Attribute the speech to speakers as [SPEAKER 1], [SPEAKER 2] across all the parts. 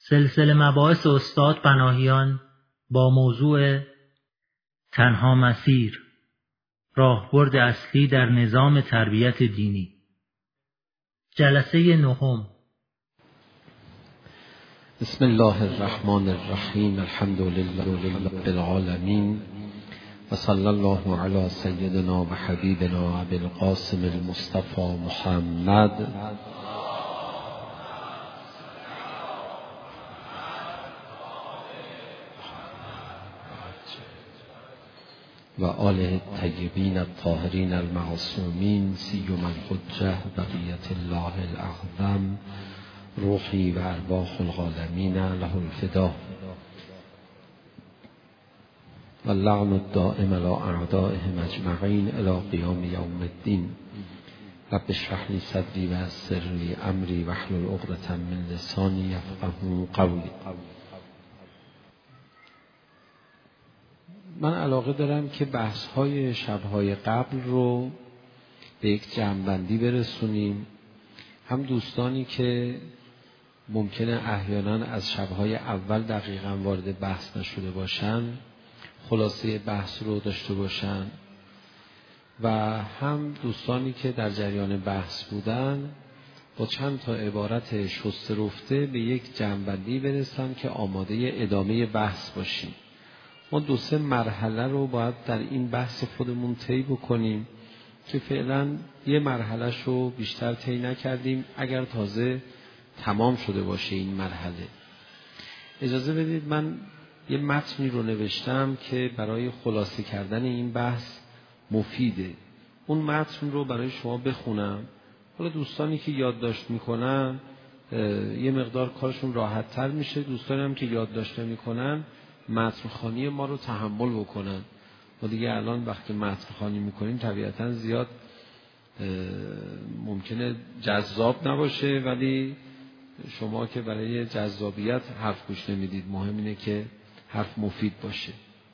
[SPEAKER 1] سلسله مباحث استاد پناهیان با موضوع تنها مسیر، راهبرد اصلی در نظام تربیت دینی. جلسه نهم.
[SPEAKER 2] بسم الله الرحمن الرحیم. الحمد لله رب العالمین و صلی الله علی سیدنا و حبیبنا ابی القاسم المصطفى محمد و آله الطیبین الطاهرین المعصومین سیما الحجة بقیة الله الاعظم روحی و ارواح العالمین له الفدا و اللعن الدائم علی اعدائهم اجمعین الی قیام یوم الدین. رب اشرح لی صدری و یسر لی امری واحلل عقدة من لسانی یفقهوا قولی. من علاقه دارم که بحث‌های شب‌های قبل رو به یک جمع‌بندی برسونیم. هم دوستانی که ممکنه احیانا از شب‌های اول دقیقاً وارد بحث نشده باشن خلاصه بحث رو داشته باشن و هم دوستانی که در جریان بحث بودن با چند تا عبارت شسته رفته به یک جمع‌بندی برسن که آماده ادامه بحث باشیم. ما 2-3 مرحله رو باید در این بحث خودمون طی بکنیم که فعلا یه مرحله‌ش رو بیشتر طی نکردیم اگر تازه تمام شده باشه این مرحله. اجازه بدید من یه متنی رو نوشتم که برای خلاصه کردن این بحث مفیده. اون متن رو برای شما بخونم. حالا دوستانی که یادداشت میکنن یه مقدار کارشون راحت تر میشه، دوستانی هم که یادداشت نمیکنن متن خوانی ما رو تحمل بکنن. ما دیگه الان وقتی متن خوانی میکنیم طبیعتاً زیاد ممکنه جذاب نباشه، ولی شما که برای جذابیت حرف گوش نمیدید، مهم اینه که حرف مفید باشه.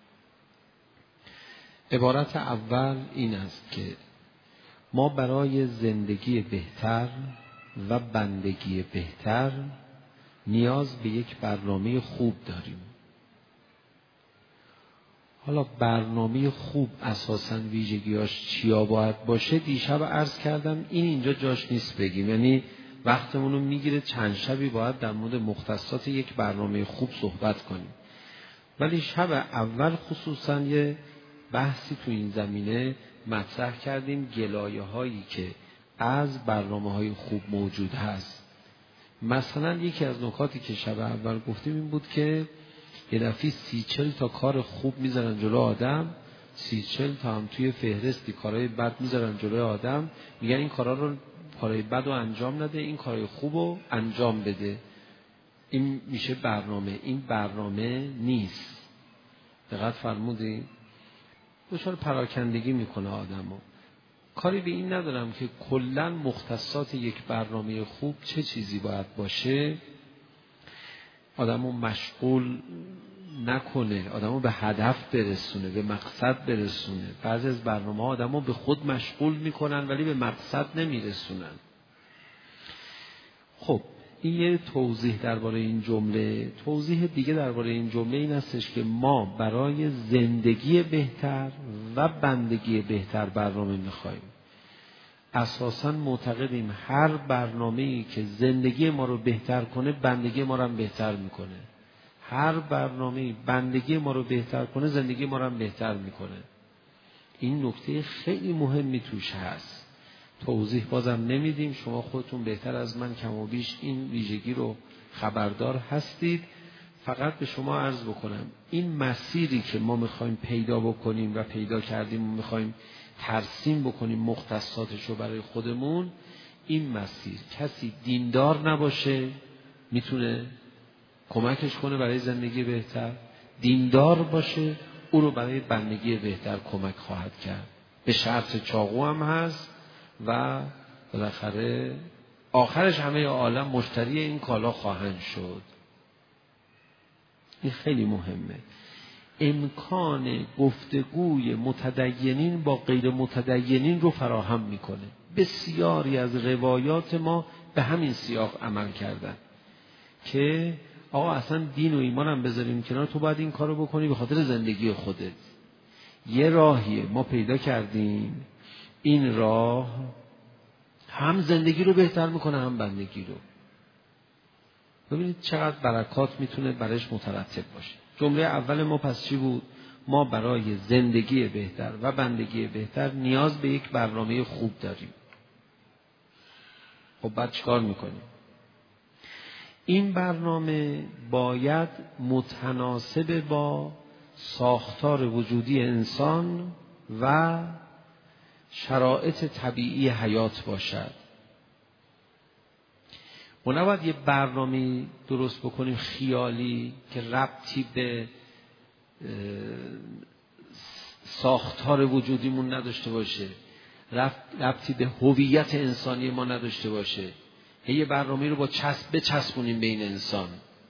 [SPEAKER 2] عبارت اول این است که ما برای زندگی بهتر و بندگی بهتر نیاز به یک برنامه خوب داریم. حالا برنامه خوب اساساً ویژگیاش چیا باید باشه دیشب عرض کردم، این اینجا جاش نیست بگیم، یعنی وقتمون رو میگیره چند شبی باید در مورد مختصات یک برنامه خوب صحبت کنیم. ولی شب اول خصوصاً یه بحثی تو این زمینه مطرح کردیم، گلایه هایی که از برنامه های خوب موجود هست. مثلا یکی از نکاتی که شب اول گفتیم این بود که یه دفعه 30-40 تا کار خوب میذارن جلو آدم، 30-40 تا هم توی فهرستی کارهای بد میذارن جلو آدم، میگن این کارهای بد رو انجام نده، این کارهای خوب رو انجام بده. این میشه برنامه. این برنامه نیست. دقت فرمودی؟ دچار پراکندگی میکنه آدمو. کاری به این ندارم که کلا مختصات یک برنامه خوب چه چیزی باید باشه. آدمو مشغول نکنه، آدمو به هدف برسونه، به مقصد برسونه. بعضی از برنامه‌ها آدمو به خود مشغول میکنن ولی به مقصد نمیرسونن. خب این یه توضیح درباره این جمله. توضیح دیگه درباره این جمله این هستش که ما برای زندگی بهتر و بندگی بهتر برنامه میخوایم. اساساً معتقدیم هر برنامه‌ای که زندگی ما رو بهتر کنه بندگی ما رو هم بهتر میکنه. هر برنامه‌ای بندگی ما رو بهتر کنه زندگی ما رو هم بهتر میکنه. این نکته خیلی مهمی توش هست. توضیح بازم نمیدیم، شما خودتون بهتر از من کم و بیش این ویژگی رو خبردار هستید. فقط به شما عرض بکنم این مسیری که ما میخوایم پیدا بکنیم و پیدا کردیم و میخوایم ترسیم بکنیم مختصاتش رو برای خودمون، این مسیر کسی دیندار نباشه میتونه کمکش کنه برای زندگی بهتر، دیندار باشه او رو برای بندگی بهتر کمک خواهد کرد. به شرط چاقو هم هست و بالاخره آخرش همه عالم مشتری این کالا خواهند شد. این خیلی مهمه. امکان گفتگوی متدینین با غیر متدینین رو فراهم میکنه. بسیاری از روایات ما به همین سیاق عمل کردن که آقا اصلا دین و ایمان هم بذاریم کنار، تو باید این کارو بکنی به خاطر زندگی خودت. یه راهیه ما پیدا کردیم، این راه هم زندگی رو بهتر میکنه هم بندگی رو. ببینید چقدر برکات میتونه برایش مترتب باشه. جمله اول ما پس چی بود؟ ما برای زندگی بهتر و بندگی بهتر نیاز به یک برنامه خوب داریم. خب بعد چیکار میکنیم؟ این برنامه باید متناسب با ساختار وجودی انسان و شرایط طبیعی حیات باشد. ما نباید یه برنامه درست بکنیم خیالی که ربطی به ساختار وجودیمون نداشته باشه، ربطی به هویت انسانی ما نداشته باشه. یه برنامه رو با بچسبونیم به این انسان.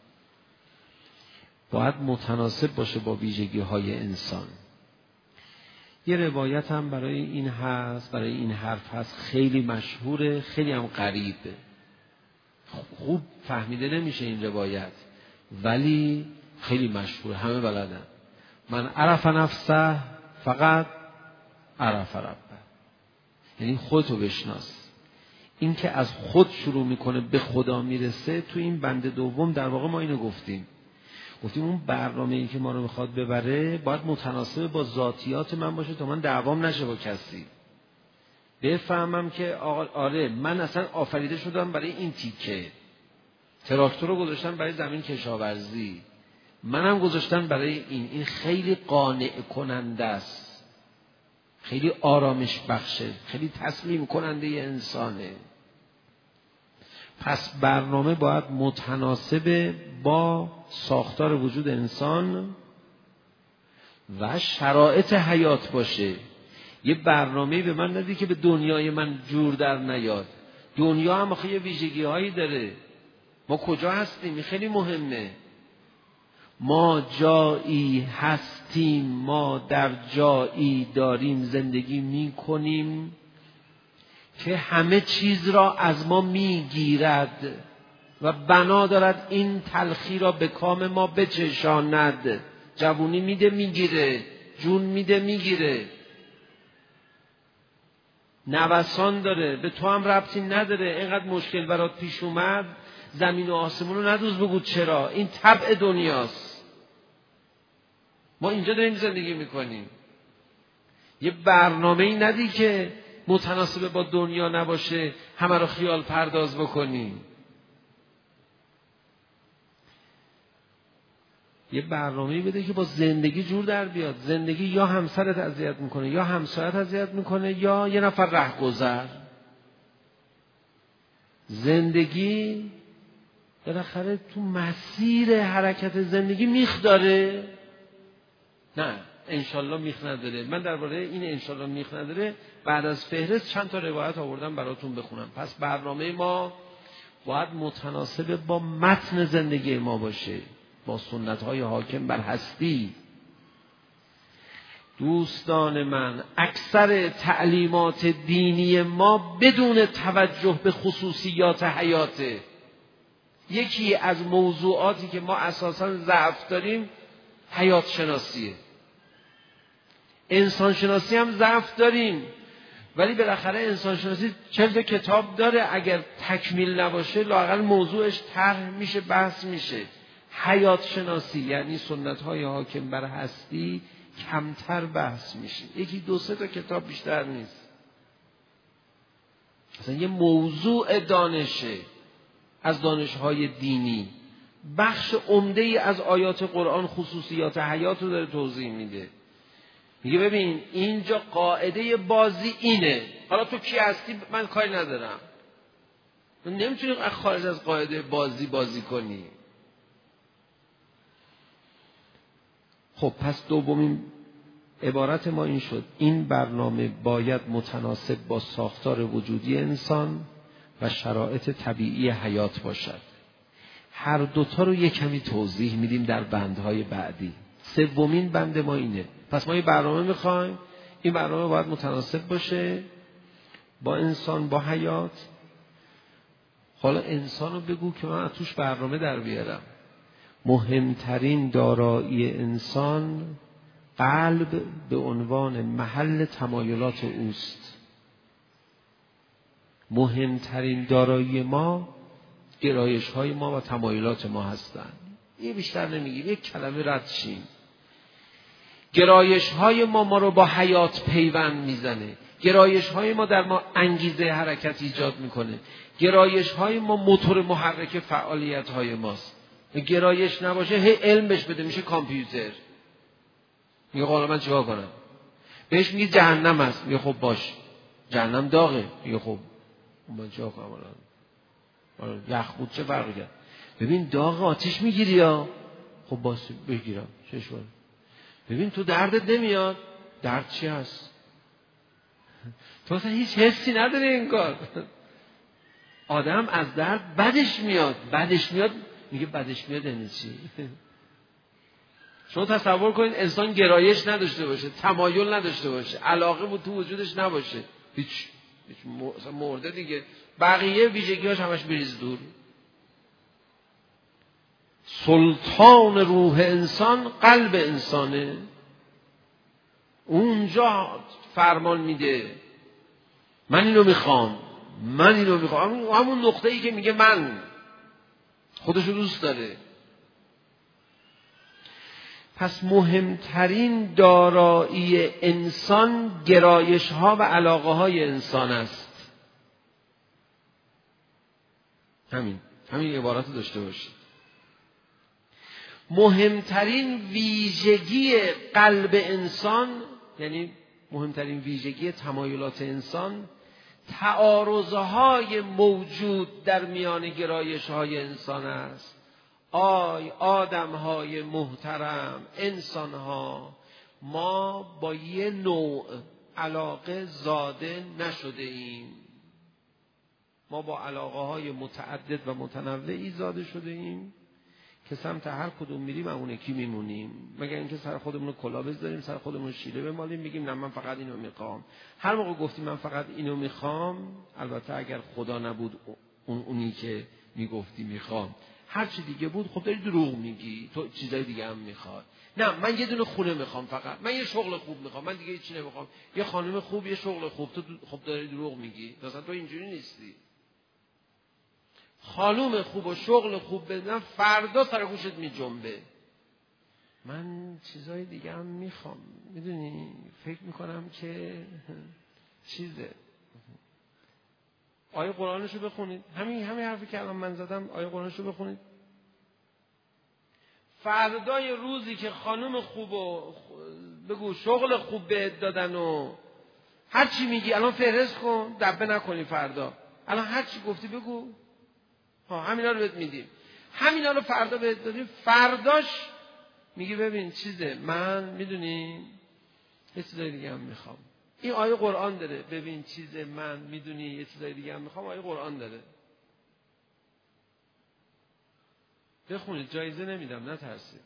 [SPEAKER 2] باید متناسب باشه با ویژگی های انسان. یه روایت هم برای این حرف هست، خیلی مشهوره، خیلی هم غریبه، خوب فهمیده نمیشه این روایت، ولی خیلی مشهوره، همه بلدن. من عرف نفسه فقط عرف ربه. یعنی خودتو بشناس. این که از خود شروع میکنه به خدا میرسه. تو این بند دوم در واقع ما اینو گفتیم اون برنامه‌ای که ما رو میخواد ببره باید متناسب با ذاتیات من باشه تا من دعوام نشه با کسی. بفهمم که آره من اصلا آفریده شدم برای این تیکه، تراکتور رو گذاشتن برای زمین کشاورزی، منم گذاشتن برای این خیلی قانع کننده است، خیلی آرامش بخشه، خیلی تسلیم کننده انسانه. پس برنامه باید متناسب با ساختار وجود انسان و شرایط حیات باشه. یه برنامه‌ای به من ندی که به دنیای من جور در نیاد. دنیا هم آخه یه ویژگی هایی داره. ما کجا هستیم؟ این خیلی مهمه. ما جایی هستیم، ما در جایی داریم زندگی می کنیم که همه چیز را از ما می گیرد و بنا دارد این تلخی را به کام ما بچشاند. جوونی میده میگیره، جون میده میگیره، نوسان داره، به تو هم ربطی نداره. اینقدر مشکل برات پیش اومد، زمین و آسمون رو ندوز بگو چرا، این طبع دنیاست. ما اینجا داریم زندگی میکنیم. یه برنامه‌ای ندی که متناسب با دنیا نباشه همه رو خیال پرداز بکنیم. یه برنامه‌ای بده که با زندگی جور در بیاد. زندگی یا همسرت اذیت میکنه، یا همسایت اذیت میکنه، یا یه نفر رهگذر. زندگی بالاخره تو مسیر حرکت زندگی میخ داره. نه انشالله میخ نداره. من درباره این انشالله میخ نداره بعد از فهرست چند تا روایت آوردم براتون بخونم. پس برنامه ما باید متناسب با متن زندگی ما باشه، با سنت‌های حاکم بر هستی. دوستان من، اکثر تعلیمات دینی ما بدون توجه به خصوصیات حیاته. یکی از موضوعاتی که ما اساساً ضعف داریم حیات شناسیه. انسان شناسی هم ضعف داریم، ولی بالاخره انسان شناسی 40 تا کتاب داره، اگر تکمیل نباشه لااقل موضوعش طرح میشه، بحث میشه. حیات شناسی یعنی سنت‌های حاکم بر هستی کمتر بحث میشه. یکی 2-3 تا کتاب بیشتر نیست. مثلا یه موضوع دانشه از دانش‌های دینی، بخش عمده‌ای از آیات قرآن خصوصیات حیات رو داره توضیح میده. میگه ببین اینجا قاعده بازی اینه، حالا تو کی هستی من کاری ندارم، نمیتونی خارج از قاعده بازی کنی. خب پس دومین عبارت ما این شد، این برنامه باید متناسب با ساختار وجودی انسان و شرایط طبیعی حیات باشد. هر دوتا رو یک کمی توضیح میدیم در بندهای بعدی. سومین بند ما اینه. پس ما یه برنامه میخوایم، این برنامه باید متناسب باشه با انسان، با حیات. حالا انسان رو بگو که من از توش برنامه در بیارم. مهمترین دارایی انسان قلب به عنوان محل تمایلات اوست. مهمترین دارایی ما گرایش های ما و تمایلات ما هستند. یه بیشتر نمیگیم، یک کلمه رد شیم. گرایش های ما رو با حیات پیوند میزنه. گرایش های ما در ما انگیزه حرکت ایجاد میکنه. گرایش های ما موتور محرک فعالیت های ماست. گرایش نباشه هی علم بهش بده میشه کامپیوتر. میگه حالا من چیکار کنم؟ بهش میگه جهنم است، میگه خب باش جهنم داغه، میگه خب من چیکار کنم الان؟ یخ بود چه فرقی کرد؟ ببین داغ آتش میگیری یا خب باش بگیرم چشوار. ببین تو دردت نمیاد، درد چی هست؟ تو اصلا هیچ حسی نداری این کار. آدم از درد بدش میاد میگه بدش میاد یعنی چی؟ شما تصور کنید انسان گرایش نداشته باشه، تمایل نداشته باشه، علاقه بود تو وجودش نباشه، هیچ مرده دیگه. بقیه ویژگی‌هاش همش بریز دور. سلطان روح انسان قلب انسانه. اونجا فرمان میده من اینو میخوام. همون نقطه‌ای که میگه من، خودشو دوست داره. پس مهمترین دارایی انسان گرایش ها و علاقه های انسان است. همین عبارت داشته باشید. مهمترین ویژگی قلب انسان، یعنی مهمترین ویژگی تمایلات انسان، تعارضهای موجود در میان گرایش های انسان است. آدم‌های محترم، انسان‌ها، ما با یه نوع علاقه زاده نشده ایم. ما با علاقه‌های متعدد و متنوعی زاده شده ایم که سمت هر کدوم میریم همون یکی میمونیم. مگر اینکه سر خودمون رو کلاه بذاریم، سر خودمون شیله بمالیم، میگیم نه من فقط اینو میخوام. هر موقع گفتیم من فقط اینو میخوام، البته اگر خدا نبود اونی که میگفتی میخوام هر چی دیگه بود، خب داری دروغ میگی، تو چیزای دیگه هم میخواد. نه من یه دونه خونه میخوام فقط، من یه شغل خوب میخوام، من دیگه هیچی نمیخوام، یه خانم خوب، یه شغل خوب. تو خب داری دروغ میگی، مثلا تو اینجوری نیستی. خانم خوب و شغل خوب بدن فردا سر گوشت میجنبه. من چیزای دیگه هم میخوام، میدونی، فکر میکنم که چیزه. آیه قرآنشو بخونید، همین حرفی که الان من زدم، آیه قرآنشو بخونید. فردای روزی که خانم خوب و بگو شغل خوب بهت دادن و هر چی میگی الان فهرست کن، دبه نکنی. فردا الان هر چی گفتی بگو همینا رو بهت میدیم، همینا رو فردا بهت دادیم. فرداش میگی ببین چیزه، من میدونی یه چیزای دیگه هم میخوام. این آیه قرآن داره. ببین چیزه، من میدونی یه چیزای دیگه هم میخوام، آیه قرآن داره. بخونید، جایزه نمیدم، نترسید.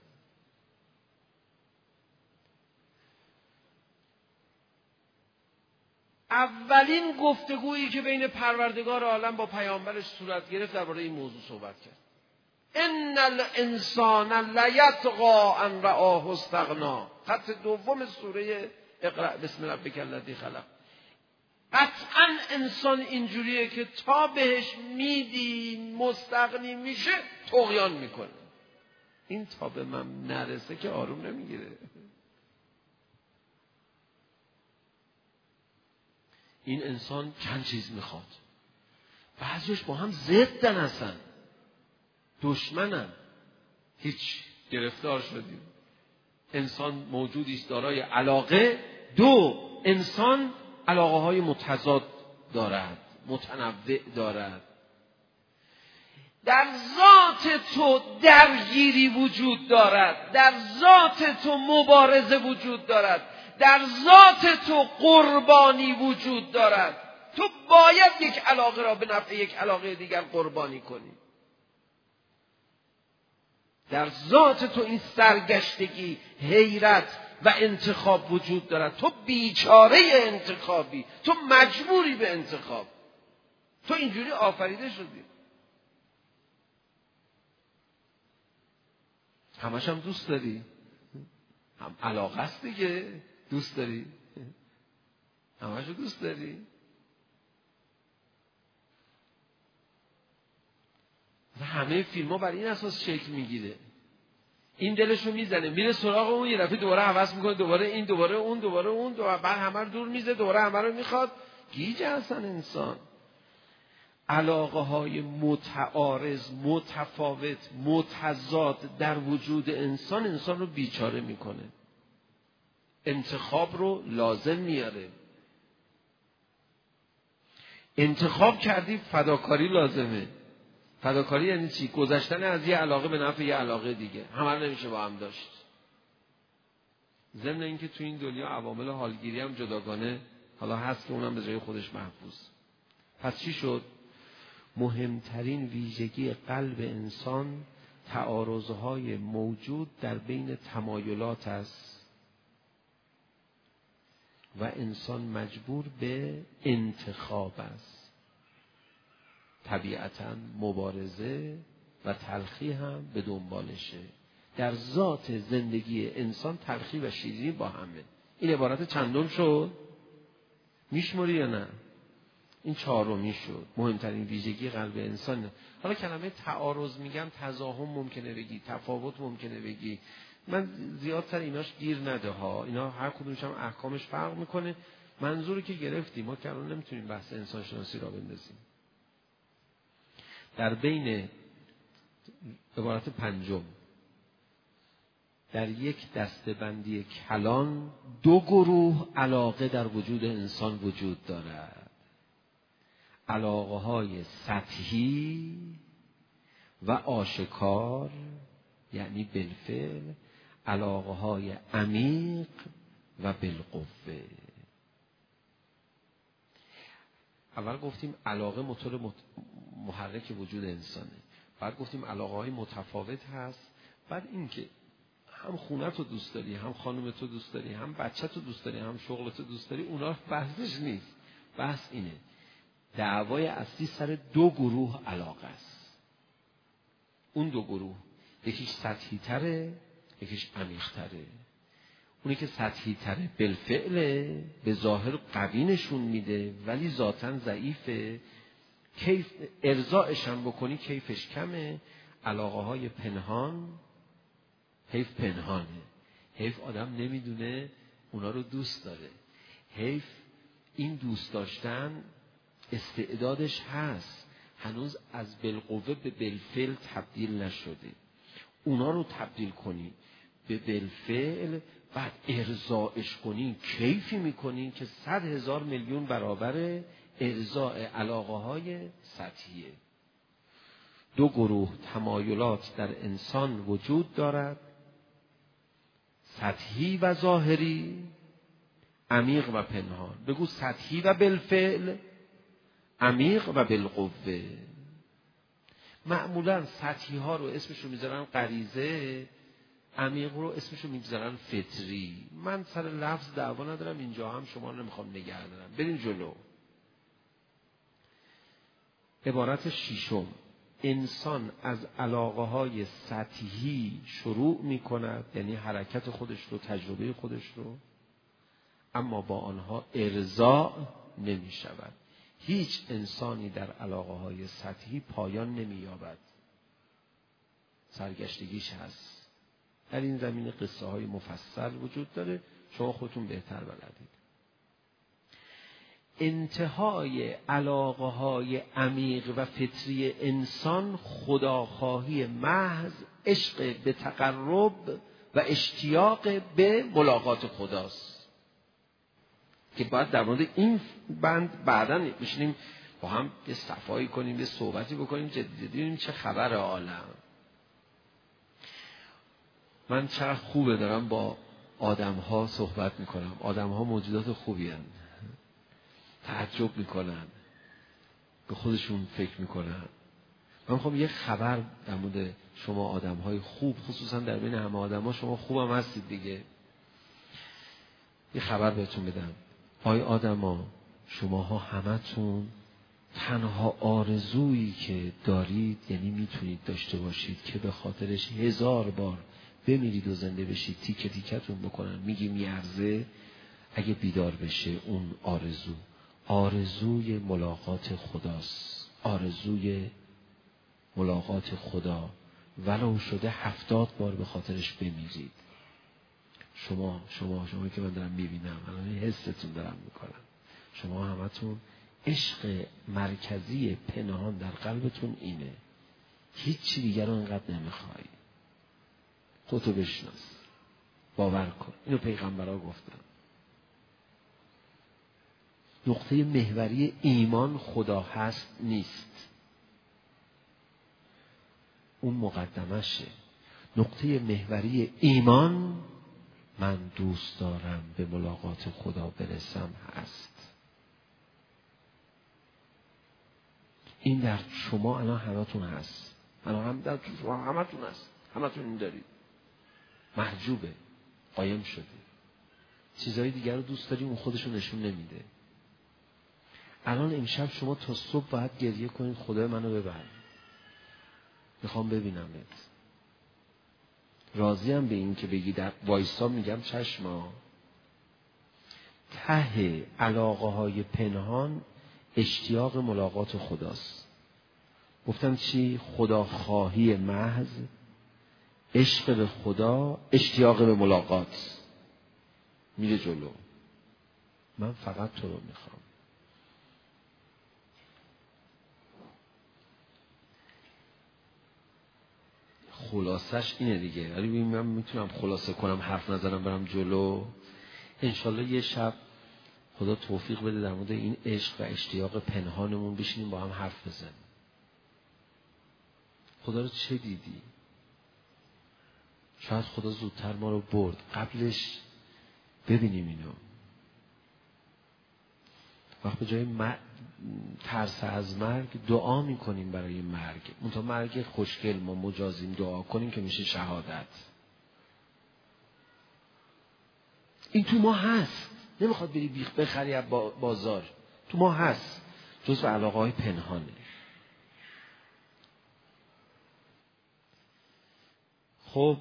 [SPEAKER 2] اولین گفتگویی که بین پروردگار عالم با پیامبرش صورت گرفت درباره این موضوع صحبت کرد. ان الانسان لیطغی ان رآه استغنا. خط دوم سوره اقرأ بسم ربک الذی خلق. قطعا انسان اینجوریه که تا بهش میدی مستغنی میشه طغیان میکنه. این تا به من نرسه که آروم نمیگیره. این انسان چند چیز میخواد، بعضیش با هم ضدن، هستن دشمنن. هیچ، گرفتار شدیم. انسان موجودی است دارای علاقه. دو، انسان علاقه های متضاد دارد، متنوع دارد. در ذات تو درگیری وجود دارد، در ذات تو مبارزه وجود دارد، در ذات تو قربانی وجود دارد. تو باید یک علاقه را به نفع یک علاقه دیگر قربانی کنی. در ذات تو این سرگشتگی، حیرت و انتخاب وجود دارد. تو بیچاره انتخابی، تو مجبوری به انتخاب، تو اینجوری آفریده شدی. همش هم دوست داری، هم علاقه است دیگه، دوست داری، همش رو دوست داری. همه فیلم ها بر این اساس شکل میگیره. این دلشو میزنه میره سراغ اون، یه دفعه دوباره حوض میکنه، دوباره این، دوباره اون، دوباره اون، بعد همه رو دور میزه، دوباره همه رو میخواد. گیج هستن انسان. علاقه های متعارض، متفاوت، متضاد در وجود انسان رو بیچاره میکنه. انتخاب رو لازم میاره. انتخاب کردی، فداکاری لازمه. فداکاری یعنی چی؟ گذشتن از یه علاقه به نفع یه علاقه دیگه. همه رو نمیشه با هم داشت. ضمن اینکه تو این دنیا عوامل حالگیری هم جداگانه حالا هست که اونم به جای خودش محفوظ. پس چی شد؟ مهمترین ویژگی قلب انسان تعارضهای موجود در بین تمایلات است و انسان مجبور به انتخاب است. طبیعتاً مبارزه و تلخی هم به دنبالشه. در ذات زندگی انسان تلخی و شیرینی با همه. این عبارت چندم شد؟ میشموری یا نه؟ این چهارمی شد. مهمترین ویژگی قلب انسان. حالا کلمه تعارض میگم، تزاحم ممکنه بگی، تفاوت ممکنه بگی. من زیاد سر ایناش گیر نده ها. اینا هر کدومش هم احکامش فرق میکنه. منظوری که گرفتیم ما که الان نمیتونیم بحث انسان شناسی را بندازیم. در بین عبارت پنجم، در یک دسته‌بندی کلان دو گروه علاقه در وجود انسان وجود دارد. علاقه های سطحی و آشکار، یعنی بالفعل، علاقه های عمیق و بالقوه. اول گفتیم علاقه موتور محرک وجود انسانه. بعد گفتیم علاقه های متفاوت هست. بعد اینکه هم خونت رو دوست داری، هم خانومت رو دوست داری، هم بچت رو دوست داری، هم شغلت رو دوست داری، اونا بحثش نیست. بحث اینه دعوای اصلی سر دو گروه علاقه است. اون دو گروه یکیش سطحی تره، یکیش عمیق تره. اونی که سطحی تره بالفعل به ظاهر قوی نشون میده ولی ذاتاً ضعیفه. کیف ارضاءش هم بکنی کیفش کمه. علاقه های پنهان، حیف پنهانه، حیف آدم نمیدونه اونا رو دوست داره، حیف این دوست داشتن استعدادش هست، هنوز از بالقوه به بالفعل تبدیل نشده. اونا رو تبدیل کنی به بالفعل، بعد ارضاءش کنی، کیفی میکنی که 100,000 میلیون برابر ارضاء علاقه های سطحیه. دو گروه تمایلات در انسان وجود دارد، سطحی و ظاهری، عمیق و پنهان. بگو سطحی و بالفعل، عمیق و بالقوه. معمولا سطحی ها رو اسمشو میذارن غریزه، عمیق رو اسمشو میذارن فطری. من سر لفظ دعوا ندارم، اینجا هم شما رو نمیخوام نگه دارم. بریم جلو. عبارت ششم، انسان از علاقه های سطحی شروع می کند، یعنی حرکت خودش رو، تجربه خودش رو، اما با آنها ارضاء نمی شود. هیچ انسانی در علاقه های سطحی پایان نمی یابد، سرگشتگیش هست. در این زمینه قصه های مفصل وجود داره، شما خودتون بهتر بلدید. انتهای علاقه های عمیق و فطری انسان خداخواهی محض، عشق به تقرب و اشتیاق به ملاقات خداست که باید در مورد این بند بعداً بشینیم با هم یه صفایی کنیم، یه صحبتی بکنیم، جدی ببینیم چه خبر عالم. من چقدر خوبه دارم با آدم ها صحبت میکنم. آدم ها موجودات خوبی هستند. تعجب میکنن، به خودشون فکر میکنن. من میخوام یه خبر در مورد شما آدم های خوب، خصوصا در بین همه آدم ها شما خوب هم هستید دیگه، یه خبر بهتون بدم. آی آدم ها، شما ها همتون تنها آرزویی که دارید، یعنی میتونید داشته باشید که به خاطرش 1000 بار بمیرید و زنده بشید تیکه تیکتون بکنن، میگی میارزه؟ اگه بیدار بشه اون آرزوی ملاقات خداست، آرزوی ملاقات خدا، ولو شده 70 بار به خاطرش بمیرید. شما که من دارم میبینم الان حستون دارم میکنم، شما همتون عشق مرکزی پنهان در قلبتون اینه، هیچی دیگر رو انقدر نمیخوایی. خودتو بشناس، باور کن، اینو پیغمبرها گفتن. نقطه محوری ایمان خدا هست نیست، اون مقدمشه. نقطه محوری ایمان من دوست دارم به ملاقات خدا برسم هست. این در شما الان همتون هست، الان در شما همتون هست، همتون این دارید. محجوبه، قایم شده، چیزهای دیگر رو دوست داریم، اون خودشون نشون نمیده. الان امشب شما تا صبح باید گریه کنید خدای منو ببر، میخوام ببینمت. راضیم به این که بگی در وایسا میگم چشما. ته علاقه های پنهان اشتیاق ملاقات خداست. گفتم چی؟ خدا خواهی محض، عشق به خدا، اشتیاق به ملاقات. میره جلو. من فقط تو رو میخوام. خلاصش اینه دیگه، ولی من میتونم خلاصه کنم، حرف نزنم برم جلو. انشالله یه شب خدا توفیق بده در مورد این عشق و اشتیاق پنهانمون بشینیم با هم حرف بزنیم. خدا رو چه دیدی؟ شاید خدا زودتر ما رو برد، قبلش ببینیم اینو. وقت به جای ترس از مرگ دعا میکنیم برای مرگ، منتها مرگ خوشگل ما مجازیم دعا کنیم که میشه شهادت. این تو ما هست، نمیخواد بری بیخ بخری از بازار، تو ما هست، جزو علاقه های پنهانه. خب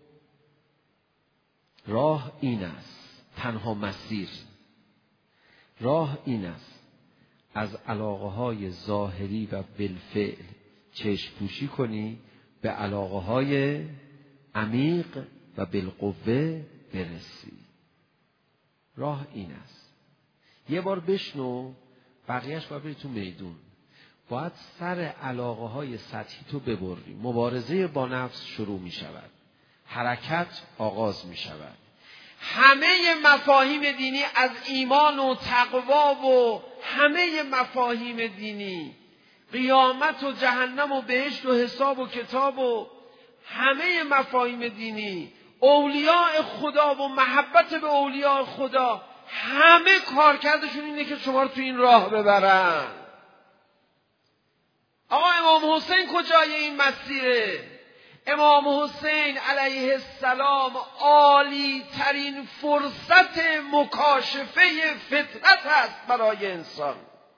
[SPEAKER 2] راه این است، تنها مسیر راه این است، از علاقه های ظاهری و بالفعل چشم پوشی کنی، به علاقه های عمیق و بالقوه برسی. راه این است. یه بار بشنو، بقیهش باید بری تو میدون. باید سر علاقه های سطحی تو ببری. مبارزه با نفس شروع می شود، حرکت آغاز می شود. همه مفاهیم دینی از ایمان و تقوا و همه مفاهیم دینی، قیامت و جهنم و بهشت و حساب و کتاب و همه مفاهیم دینی، اولیاء خدا و محبت به اولیاء خدا، همه کارکردشون اینه که شما رو تو این راه ببرن. آقا امام حسین کجای این مسیره؟ امام حسین علیه السلام عالی ترین فرصت مکاشفه فطرت است برای انسان.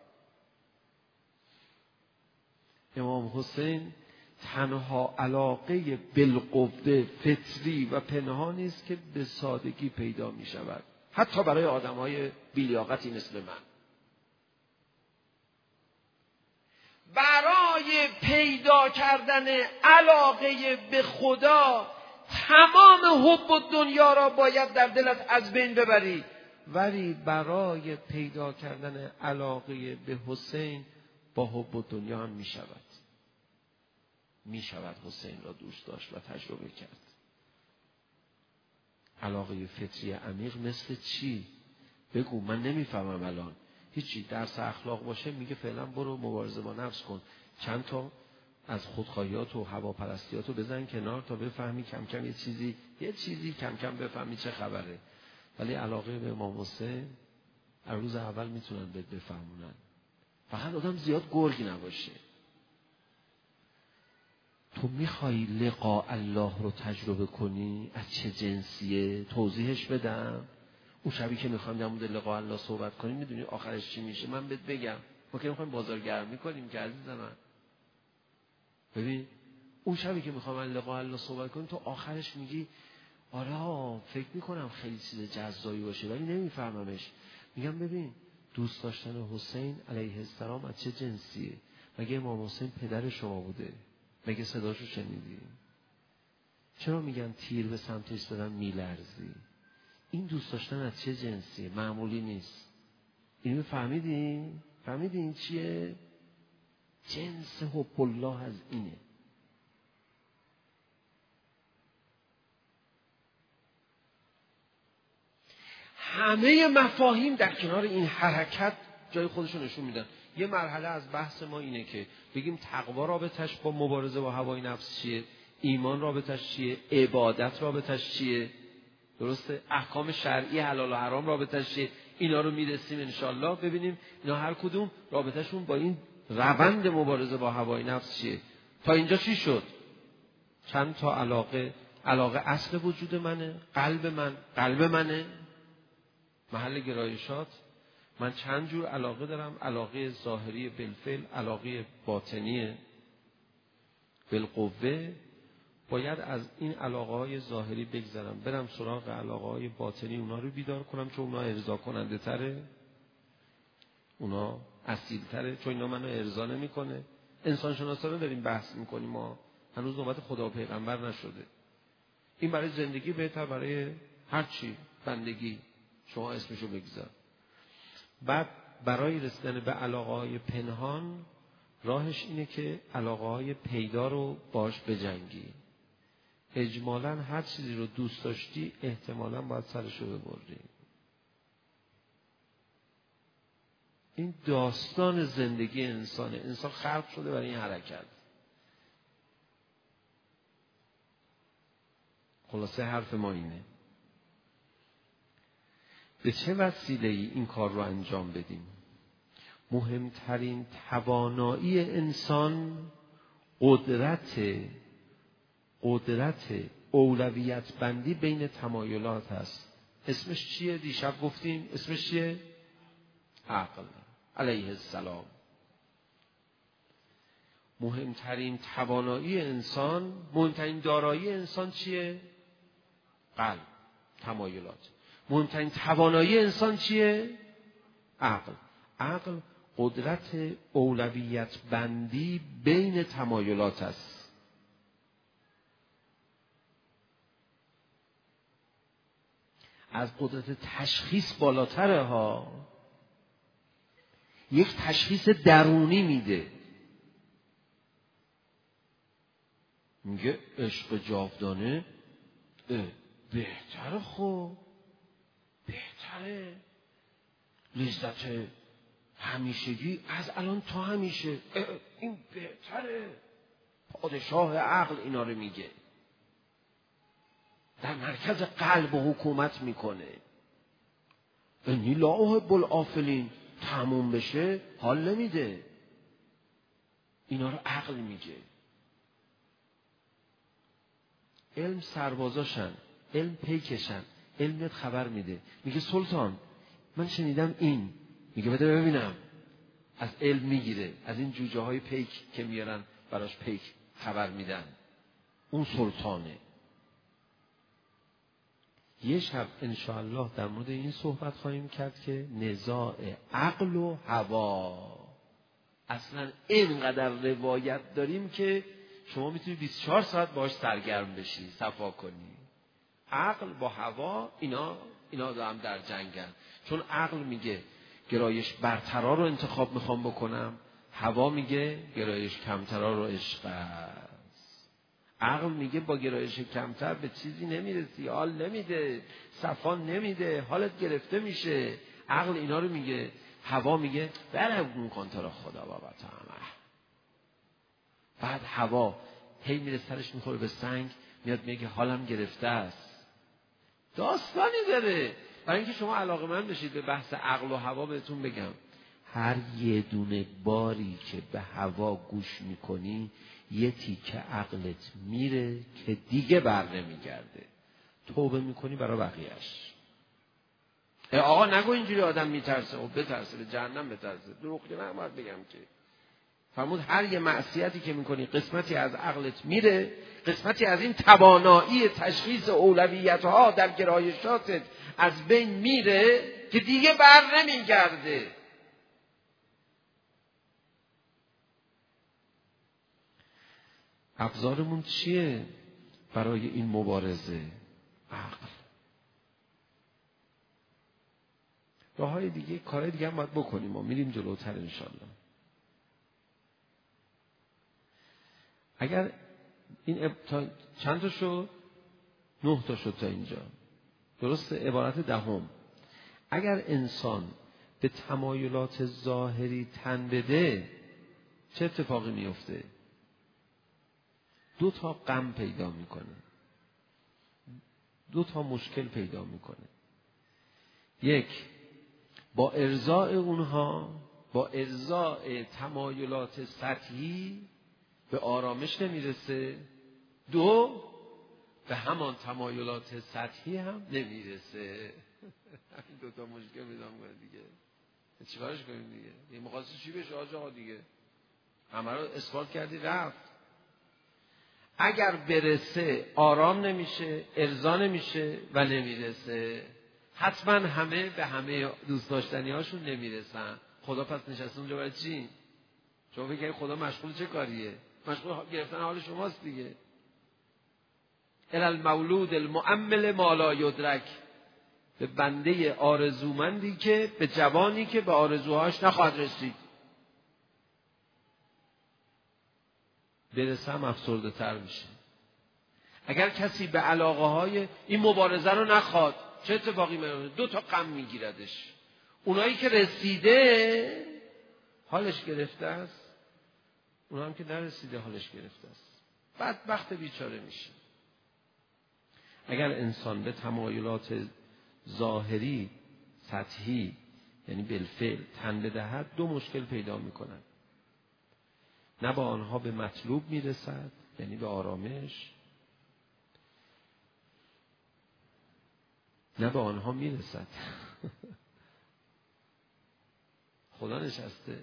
[SPEAKER 2] امام حسین تنها علاقه بالقوه فطری و پنهانی است که به سادگی پیدا می شود، حتی برای آدم‌های بی‌لیاقتی مثل من. برای پیدا کردن علاقه به خدا تمام حب دنیا را باید در دلت از بین ببری، ولی برای پیدا کردن علاقه به حسین با حب دنیا هم می شود حسین را دوست داشت و تجربه کرد. علاقه فطری عمیق مثل چی؟ بگو، من نمیفهمم الان. هیچی، درس اخلاق باشه میگه فعلا برو مبارزه با نفس کن، چند تا از خودخواهیات و هواپرستیات رو بزن کنار تا بفهمی کم کم یه چیزی کم کم بفهمی چه خبره. ولی علاقه به امام حسین از روز اول میتونن بفهمونن. فقط آدم زیاد گرگ نباشه. تو میخوای لقاء الله رو تجربه کنی؟ از چه جنسیه؟ توضیحش بدم؟ اون شبی که میخوایم در مورد لقاء الله صحبت کنیم میدونی آخرش چی میشه؟ من بهت بگم. ما که میخوایم بازارگرمی کنیم که عزیز من. ببین اون شبی که میخوام من لقاء الله صحبت کنیم تو آخرش میگی آره فکر میکنم خیلی چیز جذابی باشه ولی نمیفهممش. میگم ببین دوست داشتن حسین علیه السلام از چه جنسیه؟ مگه امام حسین پدر شما بوده؟ مگه صداشو شنیدی؟ چرا میگن تیر به سمتش زدن میلرزی؟ این دوست داشتن از چه جنسیه؟ معمولی نیست. اینو فهمیدین؟ فهمیدین چیه؟ جنس حب الله از اینه. همه مفاهیم در کنار این حرکت جای خودشون نشون میدن. یه مرحله از بحث ما اینه که بگیم تقوا رابطش با مبارزه با هوای نفس چیه، ایمان رابطش چیه، عبادت رابطش چیه، درسته، احکام شرعی حلال و حرام رابطش چیه. اینا رو میرسیم انشالله ببینیم اینا هر کدوم رابطشون با این روند مبارزه با هوای نفس چیه. تا اینجا چی شد؟ چند تا علاقه اصل وجود منه، قلب منه، محل گرایشات. من چند جور علاقه دارم، علاقه ظاهری بالفعل، علاقه باطنی بالقوه. باید از این علاقه های ظاهری بگذرم، برم سراغ علاقه های باطنی، اونا رو بیدار کنم چون اونا ارضا کننده تره، اونا اصیل تره، چون اینا منو ارضا نمی کنه. انسان شناسا رو داریم بحث میکنیم، ما هنوز نوبت خدا و پیغمبر نشده. این برای زندگی بهتر، برای هر چی بندگی شما اسمشو بگذار. بعد برای رسیدن به علاقه های پنهان راهش اینه که علاقه های پیدا رو باش بجنگی. اجمالاً هر چیزی رو دوست داشتی احتمالاً باید سرشو ببری. این داستان زندگی انسانه. انسان خلق شده برای این حرکت. خلاصه حرف ما اینه، به چه وسیله‌ای این کار رو انجام بدیم؟ مهمترین توانایی انسان قدرت اولویت بندی بین تمایلات هست. اسمش چیه؟ دیشب گفتیم اسمش چیه؟ عقل علیه السلام. مهمترین توانایی انسان، مهمترین دارایی انسان چیه؟ قلب، تمایلات. مهمترین توانایی انسان چیه؟ عقل قدرت اولویت بندی بین تمایلات است. از قدرت تشخیص بالاتره ها. یک تشخیص درونی میده، میگه عشق جاودانه بهتره، خب بهتره، لذت همیشگی از الان تا همیشه این بهتره. پادشاه عقل اینا رو میگه، در مرکز قلب حکومت میکنه. انی لا احب الافلین، تموم بشه حال نمیده. اینا رو عقل میگه. علم سربازاشن، علم پیکشن، علمت خبر میده، میگه سلطان من شنیدم این، میگه بده ببینم. از علم میگیره، از این جوجه های پیک که میارن براش پیک خبر میدن. اون سلطانه. یه شب انشاءالله در مورد این صحبت خواهیم کرد که نزاع عقل و هوا. اصلا اینقدر روایت داریم که شما میتونی 24 ساعت باش سرگرم بشی، صفا کنی. عقل با هوا اینا هم در جنگن. چون عقل میگه گرایش برترا رو انتخاب میخوام بکنم، هوا میگه گرایش کمترا رو عشق است. عقل میگه با گرایش کمتر به چیزی نمیرسی، حال نمیده، صفا نمیده، حالت گرفته میشه. عقل اینا رو میگه. هوا میگه برمون کن تو را خدا بابا تعالی. بعد هوا هی میره سرش میخوره به سنگ، میاد میگه حالم گرفته است. داستانی داره. برای اینکه شما علاقه‌مند بشید به بحث عقل و هوا، بهتون بگم هر یه دونه باری که به هوا گوش میکنی یه تیکه عقلت میره که دیگه بر نمیگرده. توبه میکنی برای بقیهش. آقا نگو اینجوری آدم میترسه. بترسه به جهنم بترسه. دروغ که نباید بگم که فرمود هر یه معصیتی که میکنی قسمتی از عقلت میره، قسمتی از این توانایی تشخیص اولویت‌ها در گرایشاتت از بین میره که دیگه بر نمیگرده. ابزارمون چیه برای این مبارزه؟ عقل. راههای دیگه، کارهای دیگه هم باید بکنیم، ما میریم جلوتر انشالله. اگر این چند تا شد؟ 9 تا شد تا اینجا. درسته؟ عبارت دهم. اگر انسان به تمایلات ظاهری تن بده چه اتفاقی میفته؟ 2 تا غم پیدا میکنه، 2 تا مشکل پیدا میکنه. یک، با ارضاء اونها، با ارضاء تمایلات سطحی به آرامش نمیرسه. 2، به همان تمایلات سطحی هم نمیرسه. این 2 تا مشکل پیدا میکنه دیگه. چیکارش کنیم دیگه؟ این مقایسه چی بشه آقا دیگه؟ همه رو اثبات کردی رفت. اگر برسه آرام نمیشه، ارضا نمیشه و نمیرسه. حتما همه به همه دوست داشتنی هاشون نمیرسن. خدا پس نشسته اونجا برای چی؟ شما فکر کنید خدا مشغول چه کاریه؟ مشغول گرفتن حال شماست دیگه. المولود المؤمل ما لا یدرک، به بنده آرزومندی که، به جوانی که به آرزوهاش نخواهد رسید. برسه هم افسرده تر میشه. اگر کسی به علاقه های این مبارزه رو نخواد چه اتفاقی میفته؟ 2 تا غم میگیردش. اونایی که رسیده حالش گرفته است، اونایی هم که نرسیده حالش گرفته است. بدبخت بیچاره میشه. اگر انسان به تمایلات ظاهری سطحی یعنی بالفعل تن بدهد 2 مشکل پیدا میکند. نه با آنها به مطلوب میرسد یعنی به آرامش، نه به آنها میرسد. خدا نشسته.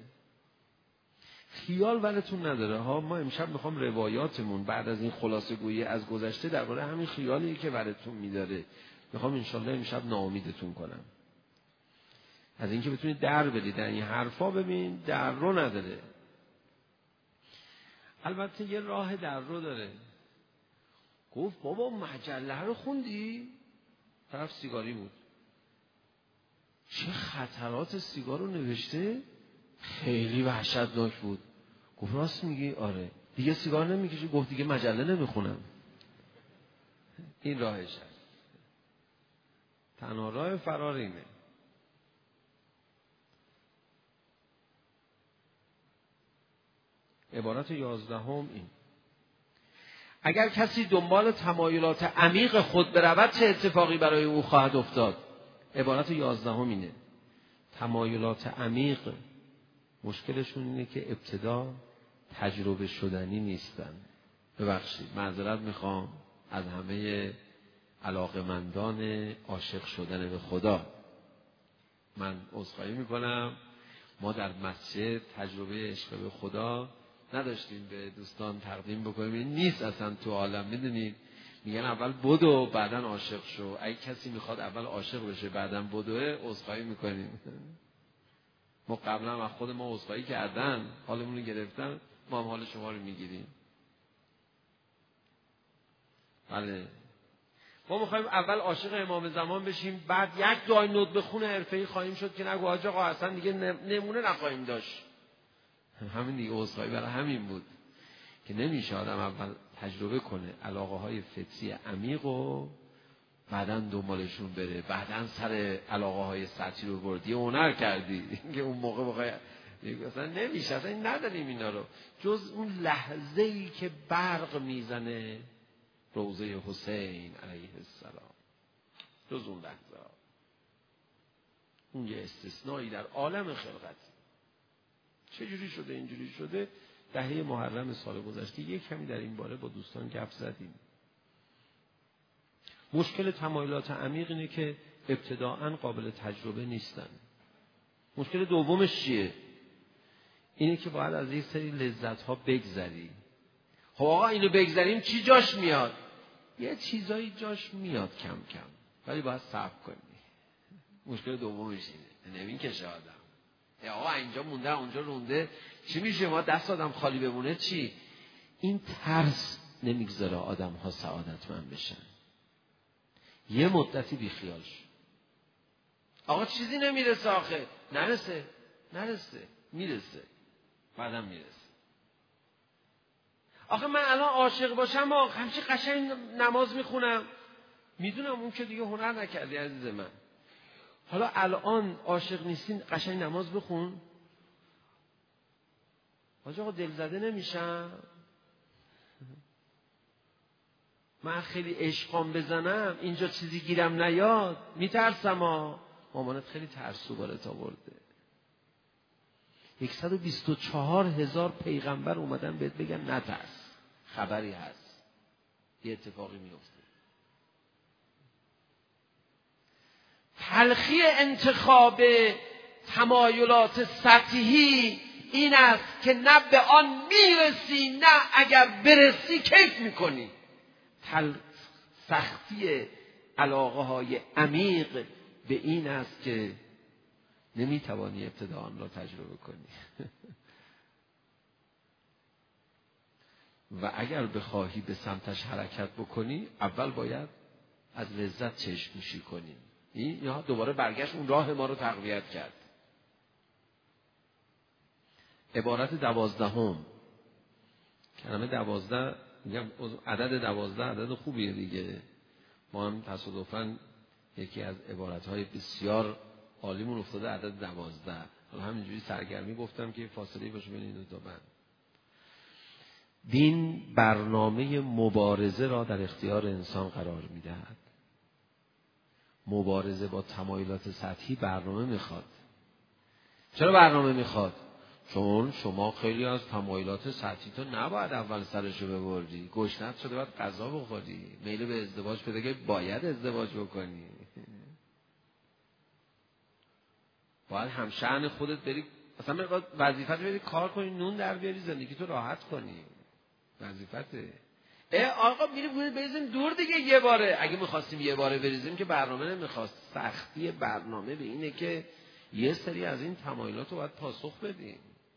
[SPEAKER 2] خیال ولتون نداره ها. ما امشب میخوام روایاتمون بعد از این خلاصه گویی از گذشته درباره همین خیالی که ولتون میداره میخوام انشالله امشب ناامیدتون کنم از اینکه بتونید در بدید در این حرفا. ببین در رو نداره. البته یه راه در رو داره. گفت بابا مجله رو خوندی؟ طرف سیگاری بود. چه خطرات سیگار رو نوشته؟ خیلی وحشتناک بود. گفت راست میگی؟ آره. دیگه سیگار نمیکشی؟ گفت دیگه مجله نمیخونم. این راهش هست. تنها راه فرار اینه. عبارت 11 این: اگر کسی دنبال تمایلات عمیق خود برود چه اتفاقی برای او خواهد افتاد؟ عبارت 11 اینه: تمایلات عمیق مشکلشون اینه که ابتدا تجربه شدنی نیستن. ببخشید معذرت میخوام از همه علاقمندان عاشق شدن به خدا. من عذرخواهی میکنم، ما در مسجد تجربه عشق به خدا نداشتیم به دوستان تقدیم بکنیم. این نیست اصلا تو عالم. میدونید میگن اول بدو بعدن عاشق شو. اگه کسی میخواد اول عاشق بشه بعدن بدوه، عذرخواهی میکنیم. ما قبلا از خود ما عذرخواهی کردن، حالمون رو گرفتن، ما هم حال شما رو میگیریم. بله ما میخوایم اول عاشق امام زمان بشیم، بعد یک دعای ندبه خون حرفه‌ای خواهیم شد که نگو حاج آقا اصلا دیگه نمونه نخواهیم داشت. همین دیگه عذرخواهی برای همین بود که نمیشه آدم اول تجربه کنه علاقه های فطری عمیق و بعدن دنبالشون بره، بعدن سر علاقه های سطحی رو بردی هنر کردی که اون موقع بخوای اصلا نمیشه. اصلا نداریم اینا رو جز اون لحظه ای که برق میزنه روضه حسین علیه السلام. جز اون لحظه اون یه استثنایی در عالم خلقت. چجوری شده اینجوری شده؟ دهه محرم سال گذشته یک کمی در این باره با دوستان گپ زدیم. مشکل تمایلات عمیق اینه که ابتداءً قابل تجربه نیستن. مشکل دومش چیه؟ اینه که باید از یک سری لذت ها بگذری. خب آقا اینو بگذریم چی جاش میاد؟ یه چیزایی جاش میاد کم کم، ولی باید صبر کنی. مشکل دومش اینه، نمیکشه آدم. آقا اینجا مونده اونجا رونده، چی میشه؟ ما دست آدم خالی بمونه چی؟ این ترس نمیگذاره آدم ها سعادتمند بشن. یه مدتی بیخیال شو. آقا چیزی نمیرسه، آخه نرسه میرسه، بعدم میرسه. آخه من الان عاشق باشم همچی قشنگ نماز میخونم، میدونم اون که دیگه هنر نکردی عزیز من. حالا الان عاشق نیستین قشنگ نماز بخون. آقا دلزده نمیشم؟ من خیلی عشقام بزنم اینجا چیزی گیرم نیاد میترسم. مامانت خیلی ترسو بالت آورده. 124,000 پیغمبر اومدن بهت بگن نترس، خبری هست، یه اتفاقی میفته. تلخی انتخاب تمایلات سطحی این است که نه به آن میرسی، نه اگر برسی کیف میکنی. سختی علاقه های عمیق به این است که نمیتوانی ابتدا آن را تجربه کنی. و اگر بخواهی به سمتش حرکت بکنی، اول باید از لذت چشم‌پوشی کنی. این یا دوباره برگشت اون راه ما رو تقویت کرد. عبارت 12، کلمه 12 میگم عدد 12 عدد خوبیه دیگه. ما هم تصادفاً یکی از عبارت‌های بسیار عالیمون افتاده عدد 12. حالا همینجوری سرگرمی گفتم که فاصله باشه بین این دو تا بند. دین برنامه مبارزه را در اختیار انسان قرار می‌دهد. مبارزه با تمایلات سطحی برنامه میخواد. چرا برنامه میخواد؟ چون شما خیلی از تمایلات سطحی تو نباید اول سرشو ببری. گشنت شده باید غذا بخوری. میل به ازدواج پیدا که باید ازدواج بکنی. باید همشأن خودت بری، مثلا وظیفت بری کار کنی، نون در بیاری، زندگی تو راحت کنی. وظیفته. آقا میریم بریزیم دور دیگه یه باره. اگه میخواستیم یه باره بریزیم که برنامه نمیخواست. سختی برنامه به اینه که یه سری از این تمایلات رو باید پاسخ بدیم.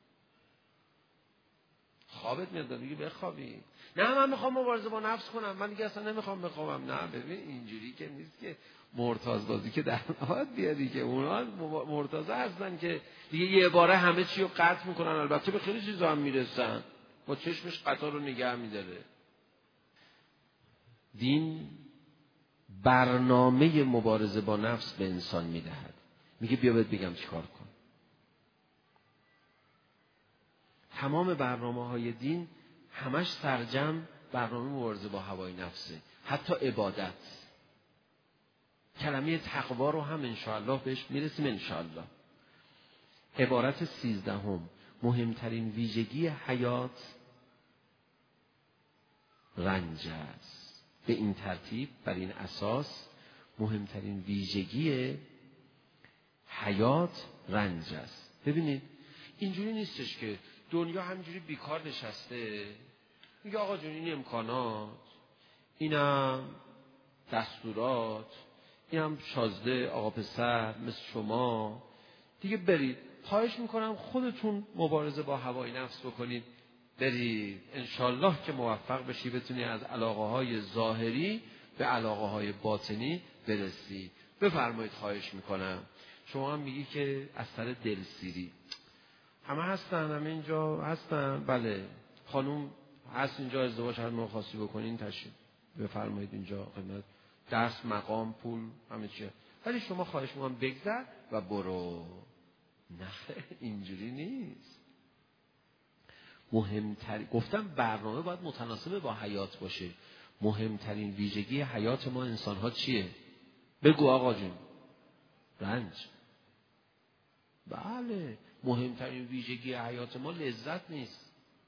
[SPEAKER 2] خوابت میاد میگی بخوابی. نه من میخوام مبارزه با نفس کنم، من دیگه اصلا نمیخوام بخوابم. نه ببین اینجوری که نیست که مرتضی بازی که در نهاد بیادی که اونا مرتضی هستن که دیگه یه باره همه چی رو قطع میکنن. البته به خیلی چیزا هم میرسن، با چشمش قطار رو نگه میداره. دین برنامه مبارزه با نفس به انسان میدهد. میگه بیا بهت بگم چیکار کن. تمام برنامه‌های دین همش سرجم برنامه مبارزه با هوای نفسه. حتی عبادت. کلمه تقوا رو هم انشاءالله بهش میرسیم انشاءالله. عبارت 13، مهمترین ویژگی حیات رنج است. به این ترتیب، بر این اساس، مهمترین ویژگی حیات رنج است. ببینید اینجوری نیستش که دنیا همینجوری بیکار نشسته میگه آقا جون این امکانات، اینم دستورات، اینم شازده آقا پسر مثل شما دیگه برید، خواهش میکنم خودتون مبارزه با هوای نفس بکنید، برید انشالله که موفق بشی بتونی از علاقه های ظاهری به علاقه های باطنی برسی. بفرمایید خواهش میکنم. شما هم میگی که از سر دلسیری همه هستن، همه اینجا هستن، بله خانوم هست اینجا، ازدواج هر موقع خواستی بکنین تشریف بفرمایید اینجا، خدمت درس، مقام، پول، همه چیه. ولی شما خواهش میکنم بگذر و برو. نه اینجوری نیست. مهمترین، گفتم برنامه باید متناسب با حیات باشه. مهمترین ویژگی حیات ما انسان ها چیه؟ بگو آقا جون. رنج. بله مهمترین ویژگی حیات ما لذت نیست.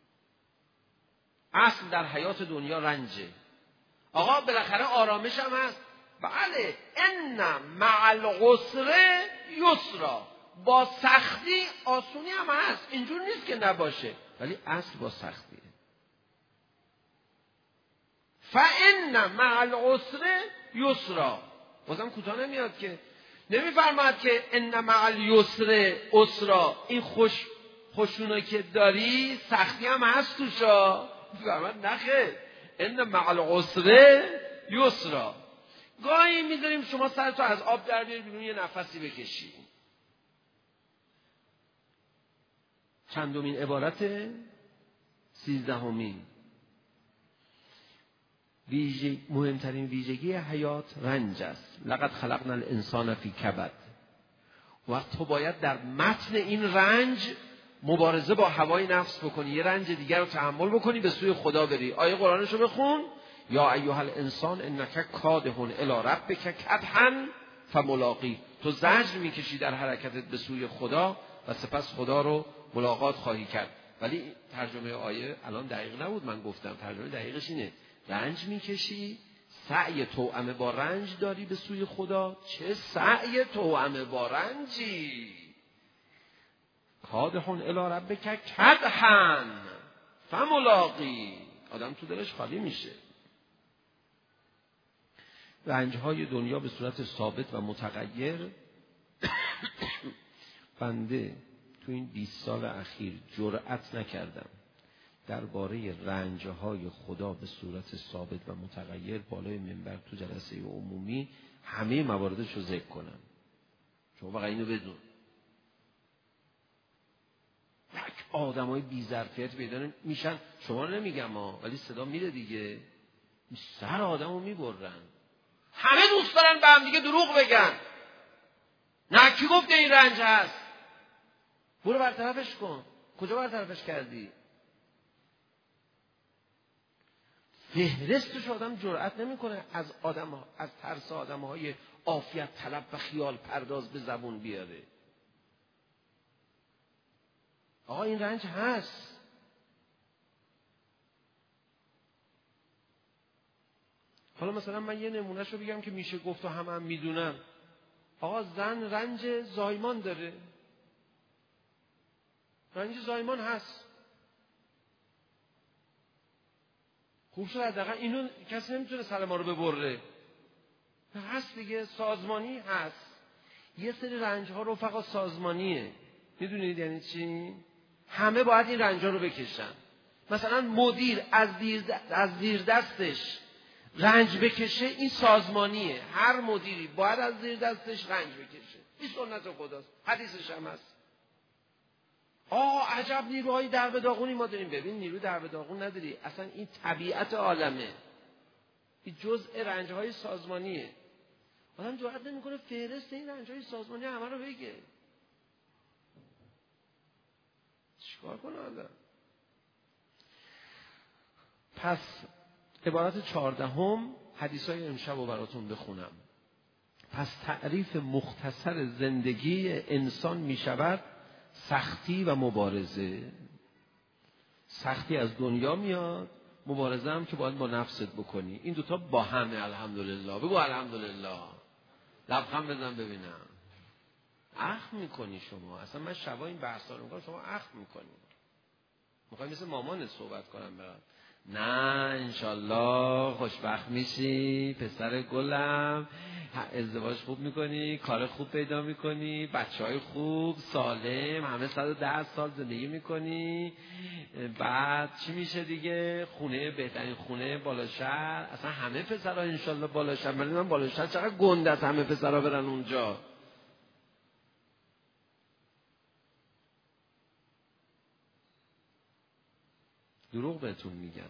[SPEAKER 2] اصل در حیات دنیا رنجه. آقا بالاخره آرامش هم هست. بله ان مع العسر یسرا. با سختی آسونی هم هست، اینجور نیست که نباشه، ولی اصل با سختیه. فإن مع العسر یسرا. بازم کوتاه نمیاد که، نمیفرماد که ان مع اليسر اسرا، این خوشونو که داری سختی هم هست توشا. میفرماد نخیر، ان مع العسر یسرا. گاهی میذاریم شما سرتو از آب در بیاری بیرون، یه نفسی بکشی. چندمین عبارت؟ 13. مهمترین ویژگی حیات رنج است. لقد خلقنا الانسان فی کبد. وقت تو باید در متن این رنج مبارزه با هوای نفس بکنی، یه رنج دیگر رو تحمل بکنی، به سوی خدا بری. آیه قرآنشو بخون، یا ایها الانسان انک کادح الی ربک کدحا فملاقی. تو زجر میکشی در حرکتت به سوی خدا و سپس خدا رو ملاقات خواهی کرد. ولی ترجمه آیه الان دقیق نبود، من گفتم ترجمه دقیقش اینه، رنج میکشی، سعی توأمه با رنج داری به سوی خدا. چه سعی توأمه با رنجی؟ کادح الی ربک کدحا فملاقی. آدم تو دلش خالی میشه. رنجهای دنیا به صورت ثابت و متغیر. بنده تو این 20 سال اخیر جرأت نکردم درباره رنجهای خدا به صورت ثابت و متغیر بالای منبر تو جلسه عمومی همه مواردش رو ذکر کنم. شما فقط اینو بدون، یک آدمای بی‌ظرفیت پیدا میشن، شما نمیگم ولی صدا میره دیگه، سر آدمو میبرن. همه دوست دارن به هم دیگه دروغ بگن. نه کی گفته این رنج هست؟ برو برطرفش کن. کجا برطرفش کردی؟ فهرستش آدم جرأت نمیکنه از ترس آدم‌های عافیت طلب و خیال پرداز به زبون بیاره. آقا این رنج هست. حالا مثلا من یه نمونهشو بگم که میشه گفت و هم میدونن. آقا زن رنج زایمان داره، رنج زایمان هست. خوب شد حداقل اینو کسی نمیتونه سر ما رو ببره. هست دیگه، سازمانی هست. یه سری رنج ها رفقا سازمانیه. میدونید یعنی چی؟ همه باید این رنج ها رو بکشن. مثلا مدیر از زیر دستش رنج بکشه، این سازمانیه. هر مدیری باید از زیر دستش رنج بکشه. این سنت خداست، حدیثش هم هست. عجب نیروهای در به داغونی ما داریم. ببین نیرو در به داغون نداری، اصلا این طبیعت عالمه، این جزء رنجهای سازمانیه. آدم جرئت نمیکنه فهرست این رنجهای سازمانی همه رو بگه. چیکار کنه آدم؟ پس عبارت 14 حدیثای امشب رو براتون بخونم. پس تعریف مختصر زندگی انسان می شود سختی و مبارزه. سختی از دنیا میاد، مبارزه هم که باید با نفست بکنی. این دوتا با همه. الحمدلله. بگو الحمدلله. لبخند بزن ببینم. اخم میکنی شما. اصلا من شبا این بحثا رو میکنم، شما اخم میکنی. میخوای مثل مامانت صحبت کنم برات؟ نه انشالله خوشبخت میشی پسر گلم، ازدواج خوب میکنی، کار خوب پیدا میکنی، بچهای خوب سالم، همه 110 سال زندگی میکنی. بعد چی میشه دیگه؟ خونه، بهترین خونه بالا شهر. اصلا همه پسرها انشالله بالا شهر. من بالا شهر چقدر گنده است همه پسرها برن اونجا. دروغ بهتون میگن.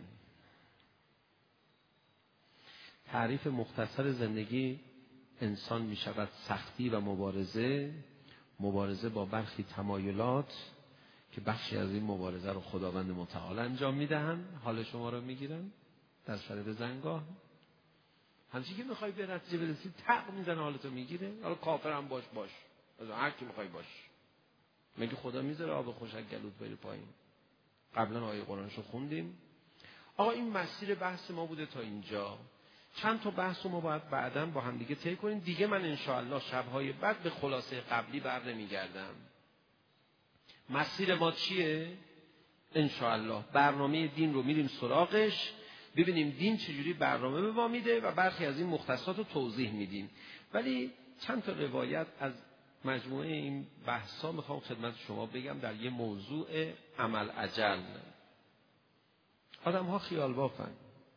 [SPEAKER 2] تعریف مختصر زندگی انسان می شود سختی و مبارزه با برخی تمایلات که بخشی از این مبارزه رو خداوند متعال انجام میدهن، حال شما رو میگیرن در شرب زنگاه. همچنین که میخوای به نتیجه برسی تق میزنه، حالتو میگیره. حالا کافرم باش از هر کی میخوای باش. مگه خدا میذاره آب خوشک گلوت بری پایین؟ قبلا آیه قرآنشو خوندیم. آقا این مسیر بحث ما بوده تا اینجا. چند تا بحث رو ما باید بعداً با هم دیگه طی کنیم. دیگه من انشاءالله شب‌های بعد به خلاصه قبلی بر نمیگردم. مسیر ما چیه؟ انشاءالله برنامه دین رو میریم سراغش، ببینیم دین چجوری برنامه به ما میده و برخی از این مختصات رو توضیح میدیم. ولی چند تا روایت از مجموعه این بحثا میخوام خدمت شما بگم در یه موضوع عمل عجل. آدم ها خیال بافن.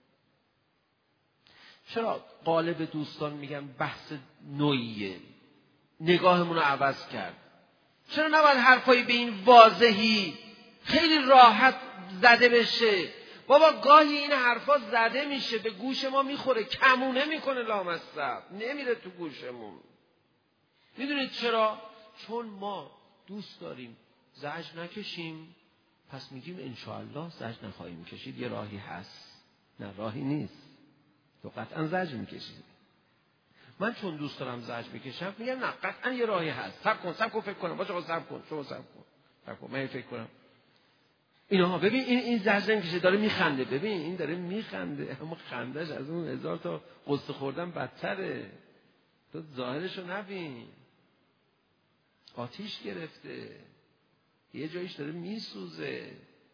[SPEAKER 2] چرا غالب دوستان میگن بحث نوعیه، نگاهمون رو عوض کرد؟ چرا نباید حرفایی به این واضحی خیلی راحت زده بشه؟ بابا گاهی این حرفا زده میشه به گوش ما میخوره، کمونه میکنه لامصب، نمیره تو گوشمون. میدونید چرا؟ چون ما دوست داریم زجر نکشیم، پس میگیم انشاءالله زجر نخواهیم کشید. یه راهی هست. نه راهی نیست، تو قطعا زجر میکشید. من چون دوست دارم زجر بکشم میگم نه قطعا یه راهی هست. صبر کن فکر کنم. باشه صبر کن، شما صبر کن من فکر کنم. اینا ببین این زجر نمیکشه، داره میخنده. ببین این داره میخنده، اما خندش از اون 1000 تا قصه خوردن بدتره. تو ظاهرشو نبین، آتیش گرفته، یه جایش داره میسوزه.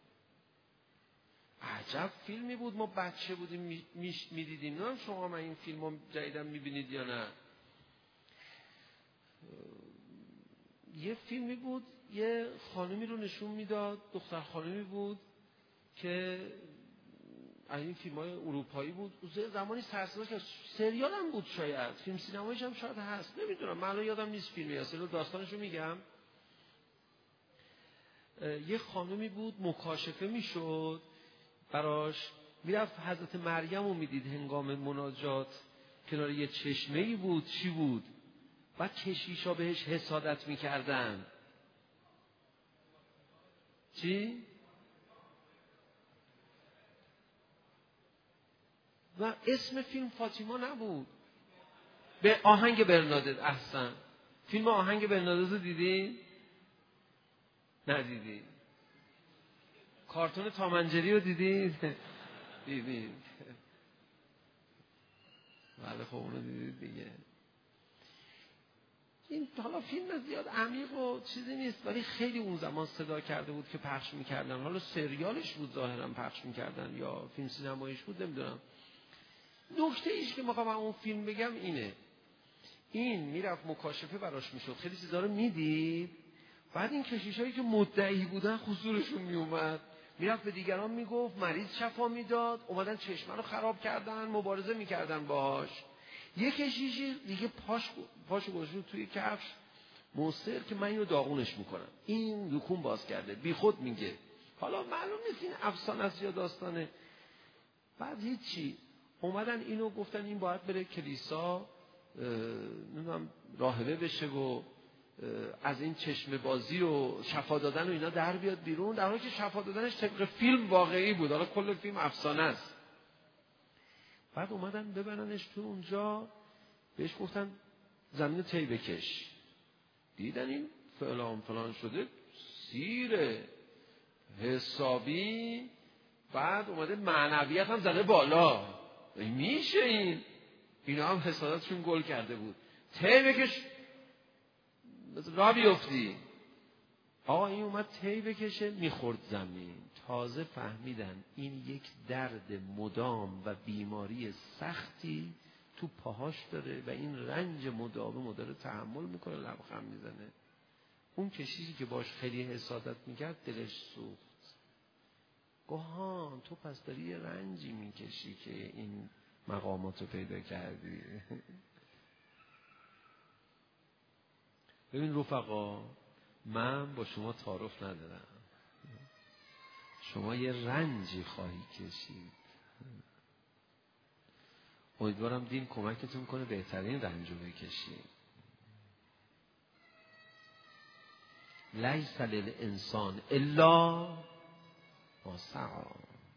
[SPEAKER 2] عجب فیلمی بود، ما بچه بودیم میدیدیم. نمیدونم شما من این فیلمو جدیدن میبینید یا نه. یه فیلمی بود، یه خانمی رو نشون میداد، دختر خانمی بود که این فیلم‌های اروپایی بود. زمانی سرسازش کرد، سریال هم بود، شاید فیلم سینماییش هم شاید هست، نمیدونم، من الان یادم نیست فیلمی اصلا. داستانشو میگم. یه خانمی بود مکاشفه میشد براش، میرفت حضرت مریم رو میدید هنگام مناجات، کنار یه چشمه‌ای بود. چی بود؟ بعد کشیشا بهش حسادت میکردن. چی؟ و اسم فیلم فاطیما نبود، به آهنگ برنادت. احسن. فیلم آهنگ برنادت رو دیدی؟ ندیدی؟ کارتون تامنجری رو دیدی؟ دیدی؟ بله خب اونو دیدید دیگه. این حالا فیلم زیاد عمیق و چیزی نیست، ولی خیلی اون زمان صدا کرده بود که پخش میکردن. حالا سریالش بود ظاهرا پخش میکردن یا فیلم سینماییش بود، نمیدونم. نکته ایش که میخوام اون فیلم بگم اینه، این میرفت مکاشفه براش میشد، خیلی چیزا رو میدید. بعد این کشیشایی که مدعی بودن حضورشون میومد، میرفت به دیگران میگفت، مریض شفا میداد، اومدن چشمه رو خراب کردن، مبارزه میکردن باهاش. یه کشیشی دیگه پاشو گذاشت توی کفش، مصر که من اینو داغونش میکنم. این دکون باز کرده، بی خود میگه. حالا معلوم نیست این افسانه است یا داستانه. بعد هیچی، اومدن اینو گفتن این باید بره کلیسا، نمیدونم راهبه بشه و از این چشم بازی و شفا دادن و اینا در بیاد بیرون، در حالی که شفا دادنش طبق فیلم واقعی بود. حالا کل فیلم افسانه است. بعد اومدن ببرنش تو اونجا، بهش گفتن زمین طی بکش. دیدن این فلان شده، سیره حسابی. بعد اومده معنویت هم زده بالا. میشه اینا هم حسادتشون گل کرده بود. طی بکش را بیفتی. آقا این اومد طی بکشه، میخورد زمین. تازه فهمیدن این یک درد مدام و بیماری سختی تو پاهاش داره و این رنج مداوم داره تحمل میکنه، لبخند میزنه. اون کشیشی که باش خیلی حسادت میکرد دلش سوخت. گوهان تو پس داری یه رنجی میکشی که این مقاماتو پیدا کردی. ببین رفقا، من با شما تعارف ندارم، شما یه رنجی خواهی کشید. امیدوارم دین کمکتون کنه بهترین رنجو بکشید. لیس للانسان الا ما سعی.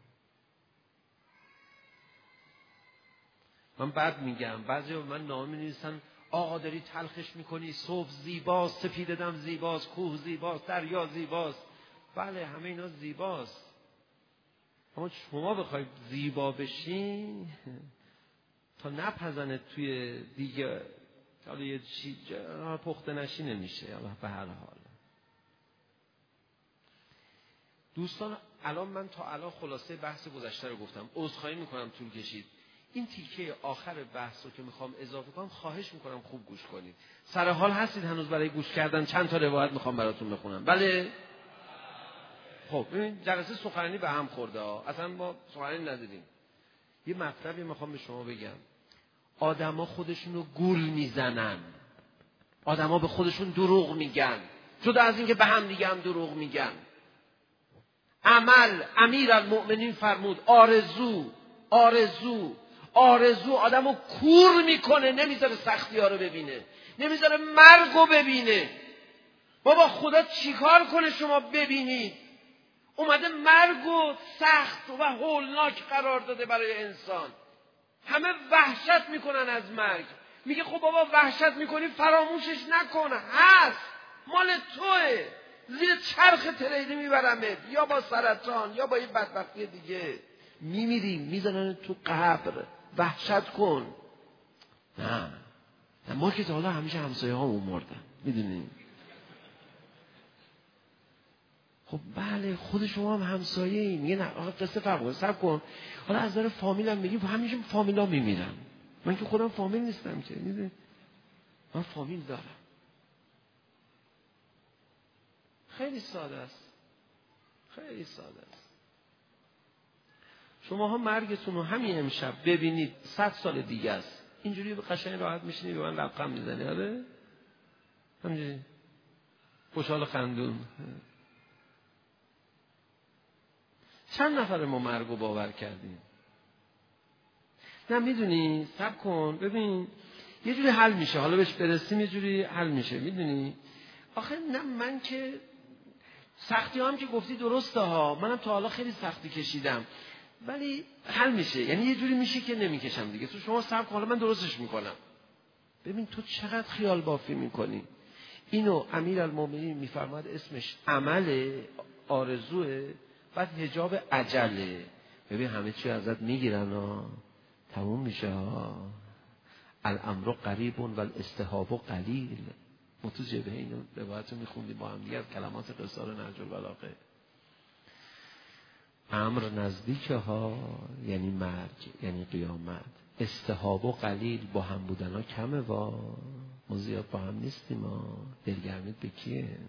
[SPEAKER 2] من بعد میگم بعضی من نامه می‌نویسن آقا داری تلخش میکنی، صبح زیباست، سپید دم زیباست، کوه زیباست، دریا زیباست. بله همه اینا زیباست، اما شما بخواید زیبا بشین تا نپزنه توی دیگه حالا یه چیز پخته نشی نمیشه. به هر حال دوستان، الان من تا الان خلاصه بحث گذشته رو گفتم. عذرخواهی میکنم طول کشید. این تیکه آخر بحث رو که میخوام اضافه کنم خواهش میکنم خوب گوش کنید. سر حال هستید هنوز برای گوش کردن؟ چند تا روایت میخوام براتون بخونم. بله؟ خب ببین جلسه سخنرانی به هم خورده ها. اصلا ما سخنرانی نداریم. یه مطلبی میخوام به شما بگم. آدما خودشونو گول میزنن. آدما به خودشون دروغ میگن. جدا از اینکه به هم دیگه هم دروغ میگن. عمل، امیرالمؤمنین فرمود آرزو آدمو کور میکنه، نمیذاره سختی ها رو ببینه، نمیذاره مرگو ببینه. بابا خدا چیکار کنه شما ببینید؟ اومده مرگو سخت و هولناک قرار داده برای انسان. همه وحشت میکنن از مرگ. میگه خب بابا وحشت میکنی فراموشش نکن، هست، مال توه، زیر چرخ تریلی میبرمت، یا با سرطان یا با یه بدبختی دیگه میمیری، میزنن تو قبر، وحشت کن. نه ما که تا حالا همیشه همسایه ها مردن، میدونیم. خب بله خود شما هم همسایه ای. میگه نه آقا قصه فرق صبر کن، حالا از نظر فامیلم میگیم همیشه فامیلا میمیرن. من که خودم فامیل نیستم که، میدونی من فامیل دارم. خیلی ساده است، خیلی ساده است. شما ها مرگتون رو همین امشب ببینید 100 سال دیگه است، اینجوری قشنگ راحت میشینی به من لبخند میزنی. آره همینجوری خوشحال خندون. چند نفر ما مرگ رو باور کردیم؟ نه میدونی صبر کن ببین یه جوری حل میشه، حالا بهش برسیم یه جوری حل میشه. میدونی آخه نه من که سختی هم که گفتی درسته ها، منم تا حالا خیلی سختی کشیدم، ولی حل میشه. یعنی یه جوری میشه که نمیکشم دیگه. تو شما صبر کن حالا من درستش میکنم. ببین تو چقدر خیال بافی میکنی. اینو امیرالمومنین میفرماد اسمش عمل، آرزوه، بعد حجاب عجله. ببین همه چی ازت میگیرن ها، تموم میشه ها. الامر قریب و الاستحاب قلیل. ما تو جبهه اینو روایتو میخوندیم با هم دیگه از کلمات قصار نهج البلاغه. امر نزدیکه ها یعنی مرگ، یعنی قیامت. استحاب و قلیل، با هم بودن ها کمه وا، ما زیاد با هم نیستیم ها. دلگرمیت به کیه؟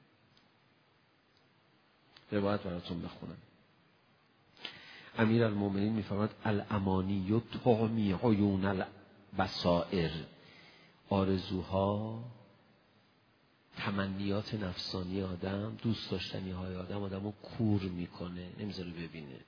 [SPEAKER 2] روایت براتون بخونم. امیرالمومنین میفرماد الامانی تغمی عیون البصائر. آرزوها، تمنیات نفسانی آدم، دوست داشتنی های آدمو کور میکنه، نمیذاره ببینه.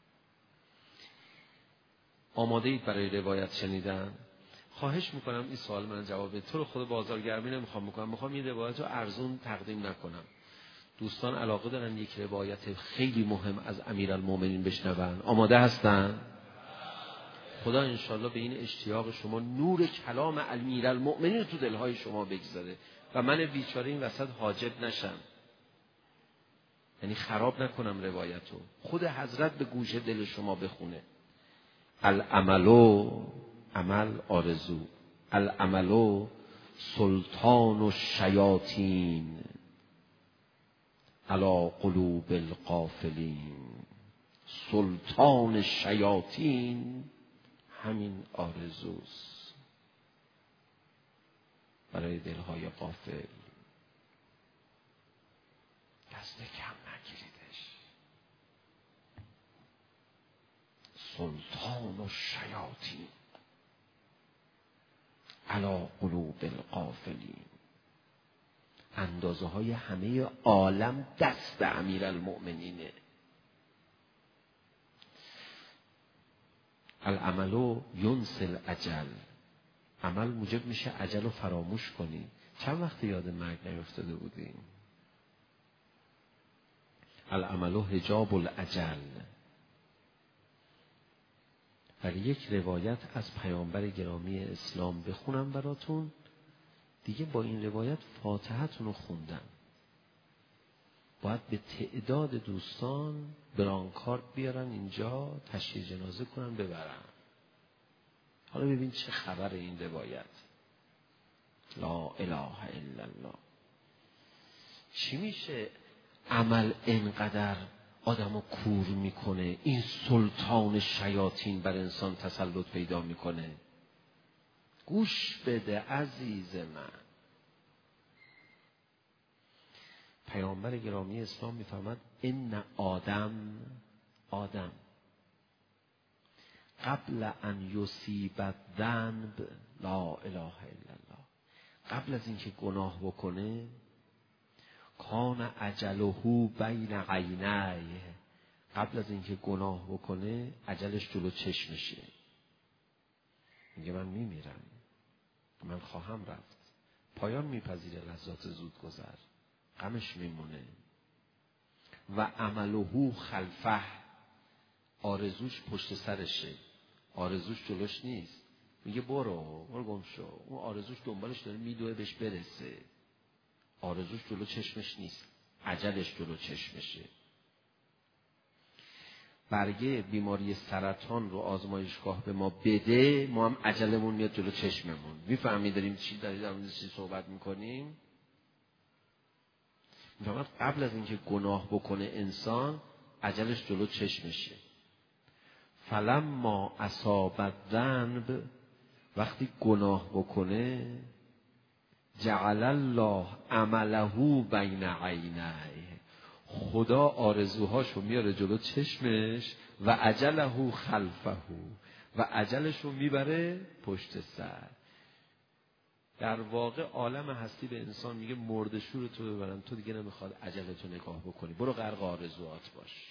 [SPEAKER 2] آماده اید برای روایت شنیدن؟ خواهش میکنم این سوال من جواب بده. تو رو خود بازارگرمی نمیخوام بکنم، میخوام این روایت رو ارزون تقدیم نکنم. دوستان علاقه دارن یک روایت خیلی مهم از امیرالمومنین بشنون؟ آماده هستن؟ خدا انشالله به این اشتیاق شما نور کلام امیرالمومنین رو تو دلهای شما بگذاره و من بیچاره این وسط حاجب نشم، یعنی خراب نکنم روایتو. خود حضرت به گوش دل شما بخونه. العملو، عمل آرزو، العملو سلطان الشیاطین علی قلوب الغافلین. سلطان شیاطین همین آرزوست برای دلهای غافل. دست کم نگیریدش. سلطان الشیاطین علی قلوب الغافلین. اندازه های همه عالم دست امیرالمؤمنینه. العملو ینسل اجل. عمل موجب میشه اجل رو فراموش کنی. چند وقت یاد مرگ نیفتاده بودیم؟ العملو حجاب الاجل. ولی یک روایت از پیامبر گرامی اسلام بخونم براتون دیگه. با این روایت فاتحتون رو خوندن. باید به تعداد دوستان برانکارد بیارن اینجا، تشییع جنازه کنن ببرن. حالا ببین چه خبر این روایت. لا اله الا الله. چی میشه عمل اینقدر آدمو کور میکنه، این سلطان شیاطین بر انسان تسلط پیدا میکنه؟ گوش بده عزیز من. پیامبر گرامی اسلام میفرماد ان آدم قبل ان یصیب الذنب لا اله الا الله، قبل از اینکه گناه بکنه کان اجله بین عینیه، قبل از اینکه گناه بکنه اجلش جلو چشمشه. میگه من میمیرم، من خواهم رفت، پایان میپذیره لحظات زود گذر، غمش میمونه. و عمله خلفه، آرزوش پشت سرشه، آرزوش جلوش نیست. میگه برو گم شو، اون آرزوش دنبالش داره میدوه بهش برسه، آرزوش جلو چشمش نیست، اجلش جلو چشمشه. برگه بیماری سرطان رو آزمایشگاه به ما بده، ما هم اجلمون میاد جلو چشممون. میفهمی داریم چی صحبت میکنیم؟ میفهمد قبل از اینکه گناه بکنه انسان اجلش جلو چشمشه. فلما اصاب الذنب، وقتی گناه بکنه جعل الله عمله بین عینیه، خدا آرزوهاشو میاره جلو چشمش و اجله خلفه، و اجلشو میبره پشت سر. در واقع عالم هستی به انسان میگه مرد شور تو ببرن، تو دیگه نمیخواد اجلتو نگاه بکنی، برو غرق آرزوات باش.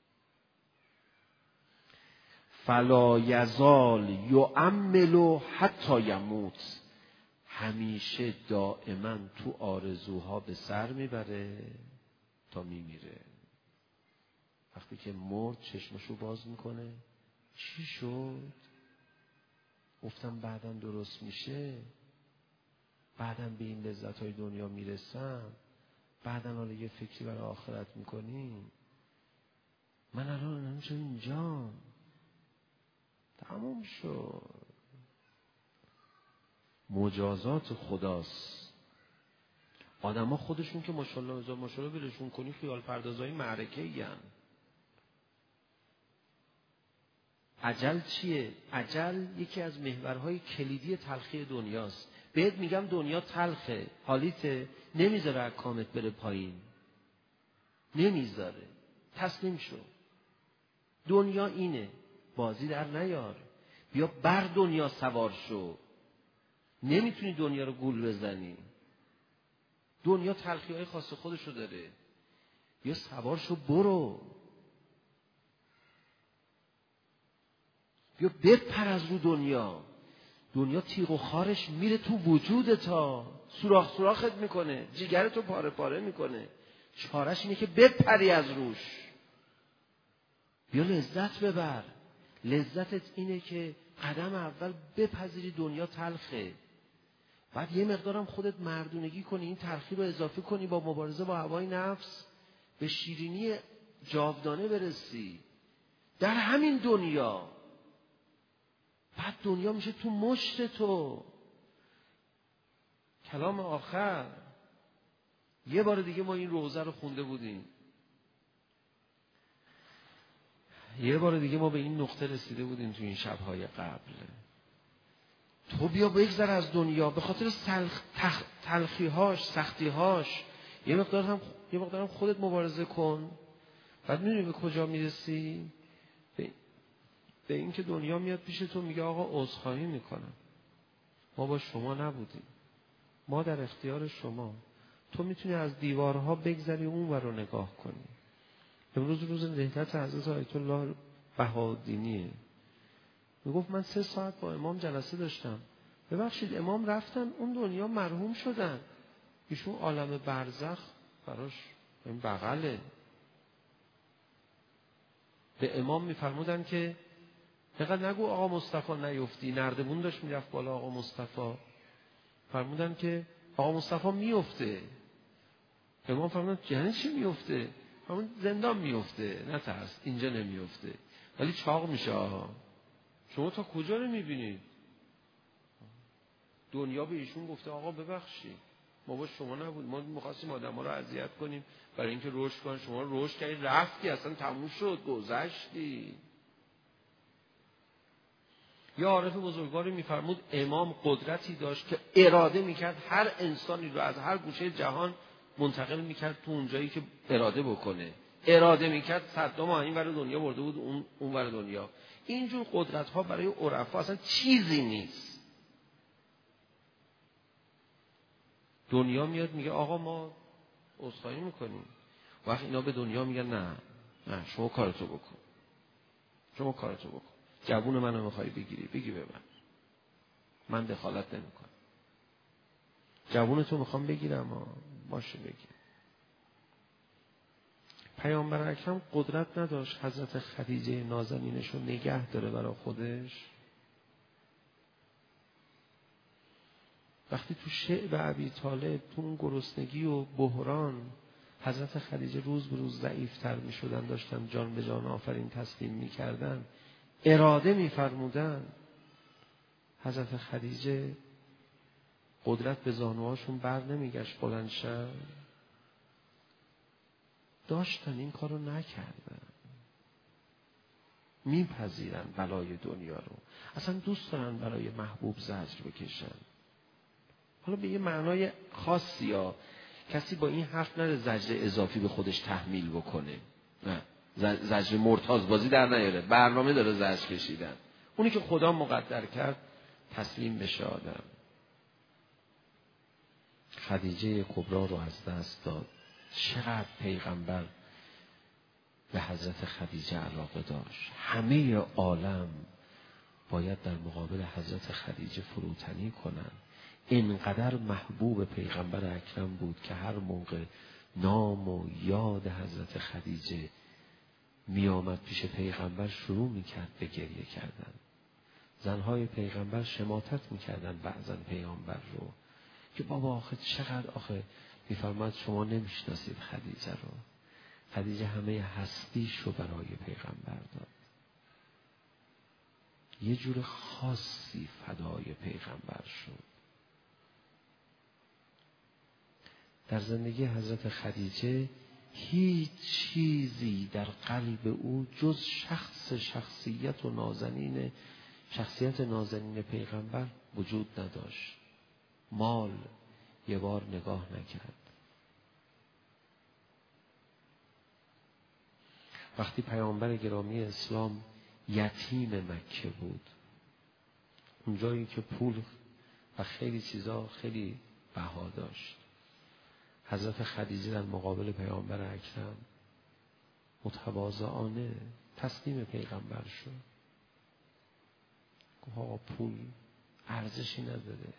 [SPEAKER 2] فلا یزال یؤمل حتی یموت، همیشه دائما تو آرزوها به سر میبره تا میمیره. وقتی که مرد چشمشو باز میکنه، چی شد؟ گفتم بعداً درست میشه، بعداً به این لذت‌های دنیا میرسم، بعداً حالا یه فکری برای آخرت میکنیم. من الان نمیشه اینجا، تموم شد. مجازات خداست. آدم ها خودشون که ماشاءالله بلشون کنی خیال پردازهای معرکه این. اجل چیه؟ اجل یکی از محورهای کلیدی تلخی دنیاست. بهت میگم دنیا تلخه، حالیته، نمیذاره اکامت بره پایین، نمیذاره. تسلیم شو، دنیا اینه، بازی در نیار، بیا بر دنیا سوار شو. نمیتونی دنیا رو گول بزنی، دنیا تلخی‌های خاص خودشو داره، بیا سوار شو، برو، بیا بپر از رو دنیا. دنیا تیغ و خارش میره تو وجودتا، سوراخ سوراخت میکنه، جیگرتو پاره پاره میکنه. چارش اینه که بپری از روش، بیا لذت ببر. لذتت اینه که قدم اول بپذیری دنیا تلخه، بعد یه مقدارم خودت مردونگی کنی، این تلخی رو اضافه کنی، با مبارزه با هوای نفس به شیرینی جاودانه برسی در همین دنیا. بعد دنیا میشه تو مشت تو. کلام آخر، یه بار دیگه ما این روزه رو خونده بودیم، یه بار دیگه ما به این نقطه رسیده بودیم تو این شب‌های قبل. تو بیا بگذر از دنیا، به خاطر تلخی‌هاش، سختی‌هاش یه مقدارم خودت مبارزه کن. بعد می‌دونی به کجا میرسی؟ به این که دنیا میاد پیش تو میگه آقا عذرخواهی میکنم، ما با شما نبودیم، ما در اختیار شما. تو میتونی از دیوارها بگذری اون ور رو نگاه کنی. امروز روز نهضت حضرت آیت الله بهاءالدینیه. میگفت من 3 ساعت با امام جلسه داشتم، ببخشید امام رفتن اون دنیا مرحوم شدن، ایشون عالم برزخ براش این بغله. به امام میفرمودن که فقط نگو آقا مصطفی نیفتی، نردبون داشت میرفت بالا آقا مصطفی، فرمودن که آقا مصطفی میفته. امام فرمودن یعنی چی میفته؟ فرمودن زندان میفته، نترس، اینجا نمیفته ولی چاق میشه. شما تا کجا رو میبینید؟ دنیا به ایشون گفته آقا ببخشید ما با شما نبود، ما می‌خواستیم آدم‌ها رو اذیت کنیم برای اینکه رشد کنن، شما رشد کردی رفتی اصلا تموم شد گذشتی. یا عارف بزرگواری می‌فرمود امام قدرتی داشت که اراده می‌کرد هر انسانی رو از هر گوشه جهان منتقل می‌کرد تو اون جایی که اراده بکنه. اراده می‌کرد صدام این ور دنیا برده بود اون ور دنیا. اینجور قدرت‌ها برای عرفا اصلا چیزی نیست. دنیا میاد میگه آقا ما عذرخواهی میکنیم، وقت اینا به دنیا میگن نه شما کارتو بکن، شما کارتو بکن، جوون منو میخوای بگیری بگی ببر، من دخالت نمیکنم. جوونتو میخوام بگیرم باشه بگیر. پیامبر اکرم قدرت نداشت حضرت خدیجه نازنینشو نگه داره برای خودش؟ وقتی تو شعب ابی طالب تو اون گرسنگی و بحران حضرت خدیجه روز به روز ضعیفتر می شدن، داشتن جان به جان آفرین تسلیم می کردن، اراده می فرمودن، حضرت خدیجه قدرت به زانوهاشون بر نمی گشت بلند شن، داشتن این کارو نکردن. میپذیرن بلای دنیا رو، اصلا دوست دارن برای محبوب زجر بکشن. حالا به یه معنای خاصی ها، کسی با این حرف نره زجر اضافی به خودش تحمیل بکنه، نه زجر مرتاض در نیاره، برنامه داره زجر کشیدن. اونی که خدا مقدر کرد تسلیم بشه آدم. خدیجه کبرا رو از دست داد. چقدر پیغمبر به حضرت خدیجه علاقه داشت. همه عالم باید در مقابل حضرت خدیجه فروتنی کنن. اینقدر محبوب پیغمبر اکرم بود که هر موقع نام و یاد حضرت خدیجه می آمد پیش پیغمبر شروع می کرد به گریه کردن. زنهای پیغمبر شماتت می کردن بعضا پیغمبر رو که بابا آخه چقدر آخه، می فرماد شما نمیشناسید خدیجه رو. خدیجه همه هستیش رو برای پیغمبر داد. یه جور خاصی فدای پیغمبر شد. در زندگی حضرت خدیجه هیچ چیزی در قلب او جز شخصیت نازنین پیغمبر وجود نداشت. مال یه بار نگاه نکرد. وقتی پیامبر گرامی اسلام یتیم مکه بود، اونجایی که پول و خیلی چیزا خیلی بها داشت، حضرت خدیجه در مقابل پیامبر اکرم متواضعانه تسلیم پیغمبر شد. گفت آقا پول ارزشی نداره.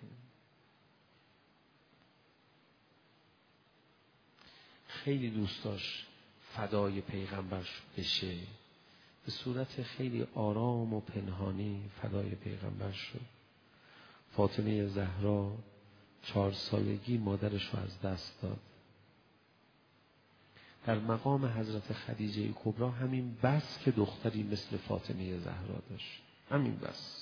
[SPEAKER 2] خیلی دوست داشت فدای پیغمبر بشه. به صورت خیلی آرام و پنهانی فدای پیغمبر شد. فاطمه زهرا 4 سالگی مادرش رو از دست داد. در مقام حضرت خدیجه کبرا همین بس که دختری مثل فاطمه زهرا داشت، همین بس.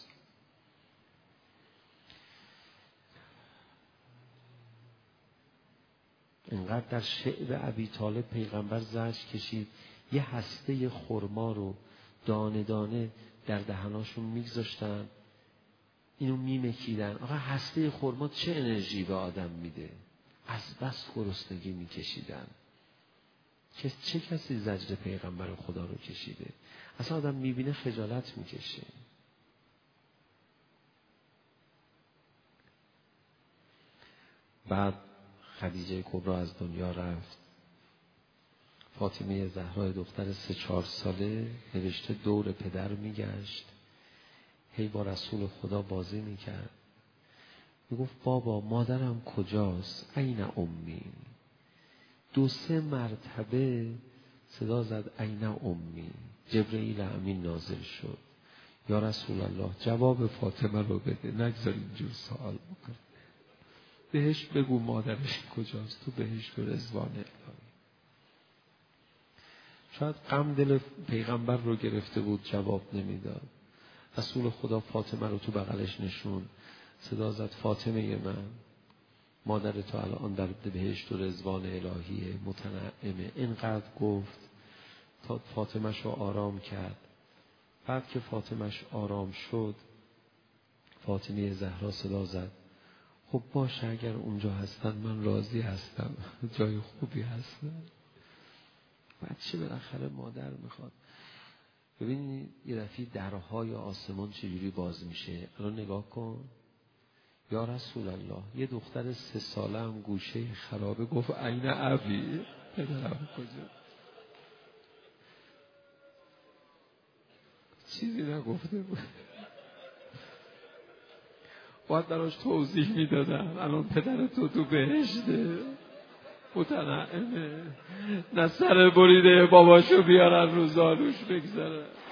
[SPEAKER 2] اینقدر در شعب ابی طالب پیغمبر زجر کشید، یه هسته خرما رو دانه دانه در دهناشون میگذاشتن، اینو میمکیدن. آقا هسته خرما چه انرژی به آدم میده؟ از بس گرسنگی میکشیدن. چه کسی زجر پیغمبر خدا رو کشیده؟ اصلا آدم میبینه خجالت میکشه. بعد خدیجه کبرا از دنیا رفت. فاطمه زهرا دختر 3-4 ساله نوشته دور پدر میگشت، هی با رسول خدا بازی میکرد. میگفت بابا مادرم کجاست؟ این امی؟ 2-3 مرتبه صدا زد این امی. جبرئیل امین نازل شد، یا رسول الله جواب فاطمه رو بده، نگذار اینجور سوال بکن، بهش بگو مادرش کجاست، تو بهش به رضوان الهی. شاید غم دل پیغمبر رو گرفته بود، جواب نمیداد. رسول خدا فاطمه رو تو بغلش نشون، صدا زد فاطمه من، مادر تو الان در بهشت و رضوان الهیه، متنعمه. اینقدر گفت تا فاطمه‌ش رو آرام کرد. بعد که فاطمه‌ش آرام شد، فاطمه زهرا صدا زد خب باشه اگر اونجا هستن من راضی هستم، جای خوبی هستن. بچه بالاخره مادر میخواد. ببینید یه دفعه درهای آسمان چجوری باز میشه. الان نگاه کن، یا رسول الله، یه دختر 3 ساله هم گوشه خرابه گفت عین ابی، پدرم کجا؟ چیزی نگفته بود، باید براش توضیح میدادم. الان پدر تو بهشته، متنعمه، نه سر بریده باباشو بیارن رو زانوش بگذاره.